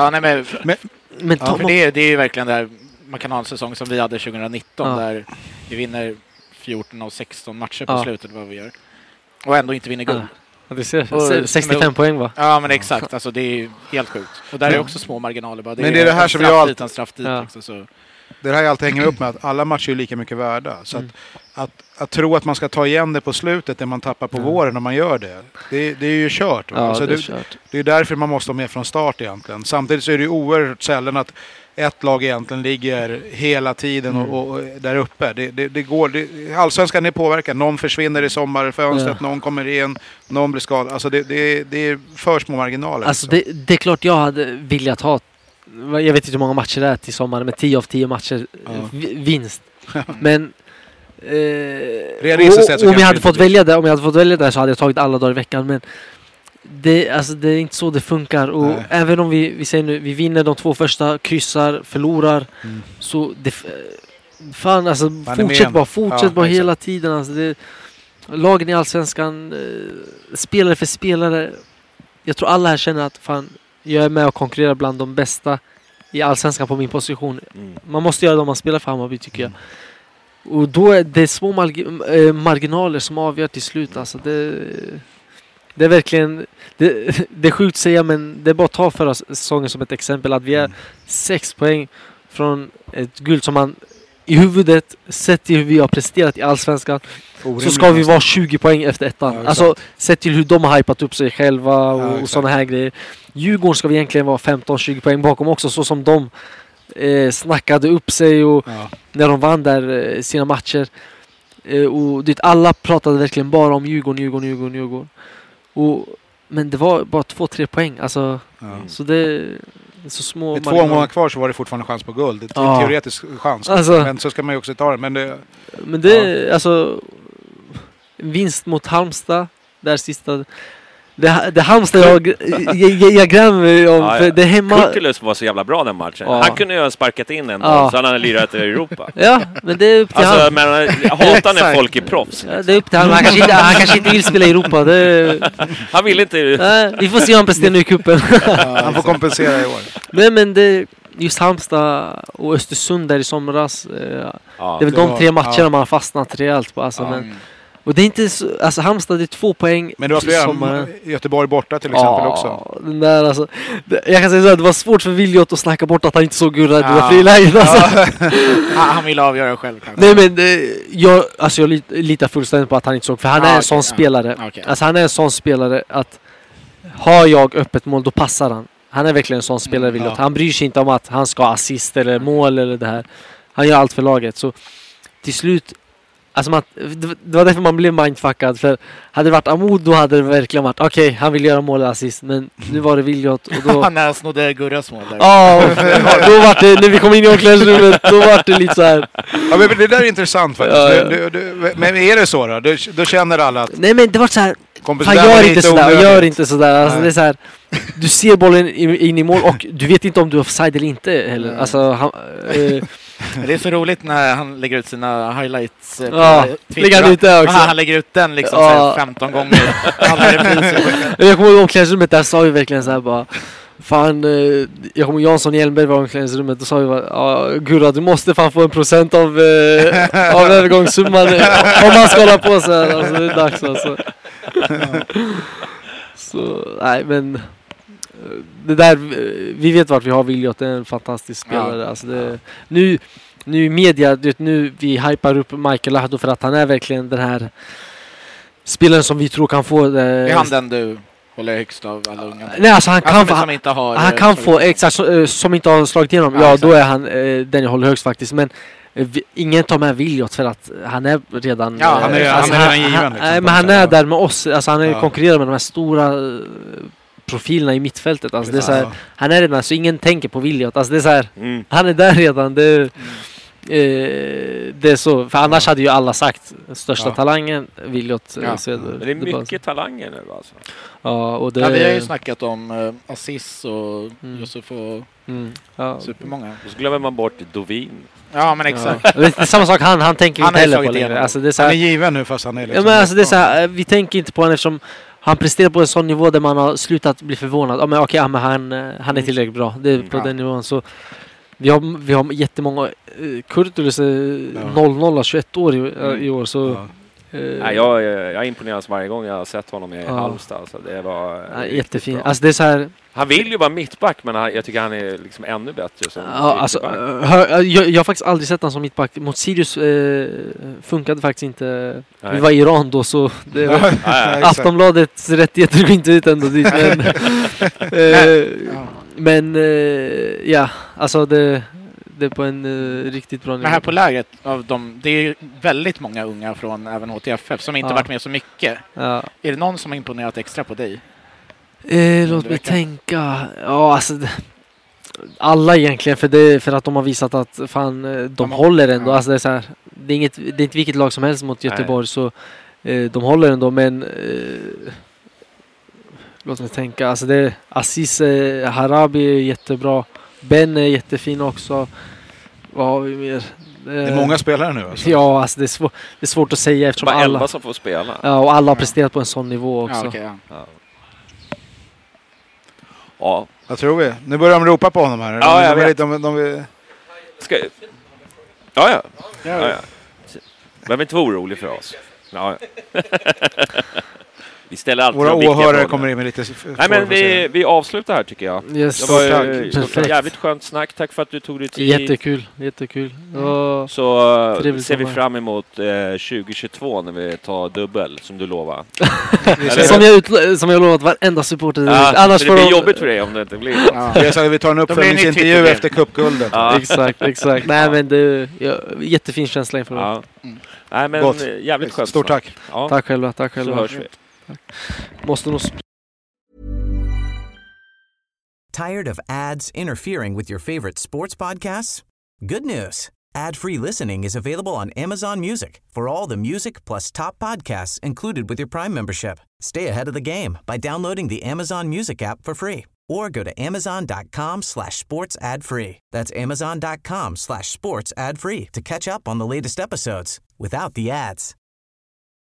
för det är ju verkligen där man kan ha en säsong som vi hade 2019 där vi vinner 14 av 16 matcher på slutet, vad vi gör. Och ändå inte vinner guld. Du ser, 65 poäng va? Ja, men exakt. Alltså, det är helt sjukt. Och där är också små marginaler. Bara. Men det är det här som jag så. Det här jag alltid hänger upp med, att alla matcher är lika mycket värda. Så att tro att man ska ta igen det på slutet när man tappar på våren när man gör det är ju kört. Alltså det är därför man måste vara med från start egentligen. Samtidigt så är det ju oerhört sällan att ett lag egentligen ligger hela tiden och där uppe. Det går, allsvenskan är påverkad. Någon försvinner i sommarfönstret, någon kommer in, någon blir skadad. Alltså det är för små marginaler. Alltså det är klart jag hade velat ha, jag vet inte hur många matcher det är till sommaren, men 10 av 10 matcher vinst. Men om jag hade fått välja där så hade jag tagit alla dagar i veckan, men det är inte så det funkar. Och även om vi säger nu, vi vinner de 2 första, kryssar, förlorar, så fan, alltså fortsätt bara hela tiden. Alltså lagen i allsvenskan, spelare för spelare, jag tror alla här känner att fan, jag är med och konkurrerar bland de bästa i allsvenskan på min position. Man måste göra det om man spelar för Hammarby, tycker jag. Och då är det små marginaler som avgör till slut. Alltså det är verkligen, det är sjukt att säga, men det är bara att ta förra säsongen som ett exempel, att vi är 6 poäng från ett guld som man i huvudet, sett till hur vi har presterat i allsvenskan, så ska vi vara 20 poäng efter ettan. Alltså sett till hur de har hypat upp sig själva och sådana här grejer. Djurgården ska vi egentligen vara 15-20 poäng bakom också, så som de snackade upp sig och när de vann där sina matcher. Och alla pratade verkligen bara om Djurgården. Men det var bara 2-3 poäng. Alltså, så det är så små. Med 2 månader kvar så var det fortfarande chans på guld. Det är en teoretisk chans. Alltså, men så ska man ju också ta det. Men alltså, vinst mot Halmstad där sista. Det Halmstad jag grämer om, för det hemma... Kurtulus var så jävla bra den matchen. Ja. Han kunde ju ha sparkat in en så han hade lirat i Europa. Ja, men det är upp till han. Men jag hatar när folk är proffs. Ja, det är upp till han. Han kanske inte vill spela i Europa. Han vill inte... Vi får se om han presterar nu i kuppen. Han får kompensera i år. Men det... Just Halmstad och Östersund där i somras. Det är väl de 3 matcherna man har fastnat rejält på. Alltså, men, och det är inte så, alltså Halmstad, det är 2 poäng. Men det var flera Göteborg borta till exempel också. Den där, alltså, jag kan säga så att det var svårt för Viljot att snacka bort att han inte såg Gurra i friläget. Alltså. Han ville avgöra själv kanske. Nej, men jag litar fullständigt på att han inte såg. För han är en sån spelare. Okay. Alltså han är en sån spelare att har jag öppet mål, då passar han. Han är verkligen en sån spelare, Viljot. Han bryr sig inte om att han ska assist eller mål eller det här. Han gör allt för laget. Så till slut, alltså det var därför man blev mindfuckad. För hade det varit Amod, då hade det verkligen varit okej, han vill göra mål och assist. Men nu var det Viljot. Och då... Han snodde Gurras mål där. Ja, då var det, när vi kom in i omklädningsrummet, då var det lite så här. Ja, men det där är intressant faktiskt. Men är det så då? Då känner alla att... Nej, men det var så här... Han gör inte sådär. Alltså, det är så här, du ser bollen in i mål och du vet inte om du är offside eller inte heller. Alltså, det är så roligt när han lägger ut sina highlights. Han lägger ut den liksom 15 gånger. Jag kommer ihåg omklädningsrummet, där sa vi verkligen så här bara... Fan, jag kommer Jansson Hjelmberg var i omklädningsrummet. Då sa vi bara, Gurra, du måste fan få 1% av övergångssumman om man ska hålla på så här. Alltså, det är dags alltså. Så, nej men det där, vi vet vart vi har Viljot, det är en fantastisk spelare. Alltså nu i media, nu vi hypar upp Michael Lahdo för att han är verkligen den här spelaren som vi tror kan få är han den du håller högst av alla unga? Nej, alltså han kan få exakt som inte har slagit igenom. Ja, då är han den jag håller högst faktiskt, men ingen tar med Viljot för att han är redan han är redan given. Men han är där med oss. Alltså han konkurrerar med de här stora profilerna i mittfältet. Alltså det är så här, han är redan, så ingen tänker på Viljot. Alltså det är så här, han är där redan. Det är så, för annars hade ju alla sagt största talangen Viljot. Det är mycket talanger nu alltså. Ja, och vi har ju snackat om Aziz och Yusuf och supermånga. Och så glömmer man bort Dovin. Ja, men exakt. Det är samma sak, han tänker inte heller på längre. Alltså, det är så här, han är given nu fast han är liksom... Ja, men alltså, det är så här, vi tänker inte på honom eftersom han presterar på en sån nivå där man har slutat bli förvånad. Men okej, men han är tillräckligt bra. Det är på den nivån. Så vi har jättemånga Kurtulus 00 21 år i år. Så jag imponeras varje gång jag har sett honom i Halmstad. Alltså, det var jättefint. Alltså, det är så här, han vill ju vara mittback, men jag tycker han är liksom ännu bättre som jag har faktiskt aldrig sett honom som mittback. Mot Sirius funkade faktiskt inte. Nej. Vi var i Iran då, så det var Aftonbladets rättigheter går inte ut ändå dit. Men alltså det är på en riktigt bra nivå. Men här på lägret av dem, det är väldigt många unga från även HTFF som inte varit med så mycket. Ja. Är det någon som har imponerat extra på dig? Låt mig tänka. Ja, alltså alla egentligen, för att de har visat att fan, de håller ändå. Alltså det är så här, det är inte vilket lag som helst mot Göteborg. Nej. Så de håller ändå, men låt mig tänka. Alltså det är Aziz Harabi är jättebra. Ben är jättefin också. Vad har vi mer? Det är många spelare nu alltså. Ja, alltså det är svårt att säga eftersom bara alla 11 som får spela. Ja, och alla har presterat på en sån nivå också. Ja, okay, ja. Vad tror vi? Nu börjar de ropa på honom här. Ja, jag vet. De vill... Ja. Behöver inte vara orolig för oss. Ja. Vi ställer alltid våra åhörare kommer in med lite... Nej, men vi avslutar här tycker jag. Yes. Det var jävligt skönt snack. Tack för att du tog dig tid. Jättekul. Så ser vi fram emot 2022 när vi tar dubbel, som du lovar. som jag lovat varenda supporter. Ja, annars det blir jobbigt för dig om det inte blir. Ja. Vi tar en uppföljningsintervju efter cupguldet. Ja. Exakt. Nej, men det är jättefin känsla inför det. Nej, men jävligt skönt. Stort tack. Ja. Tack själva. Så hörs vi. Måste nog Tired of ads interfering with your favorite sports podcasts? Good news. Ad-free listening is available on Amazon Music for all the music plus top podcasts included with your Prime membership. Stay ahead of the game by downloading the Amazon Music app for free or go to amazon.com/sports ad free. That's amazon.com/sports ad free to catch up on the latest episodes without the ads.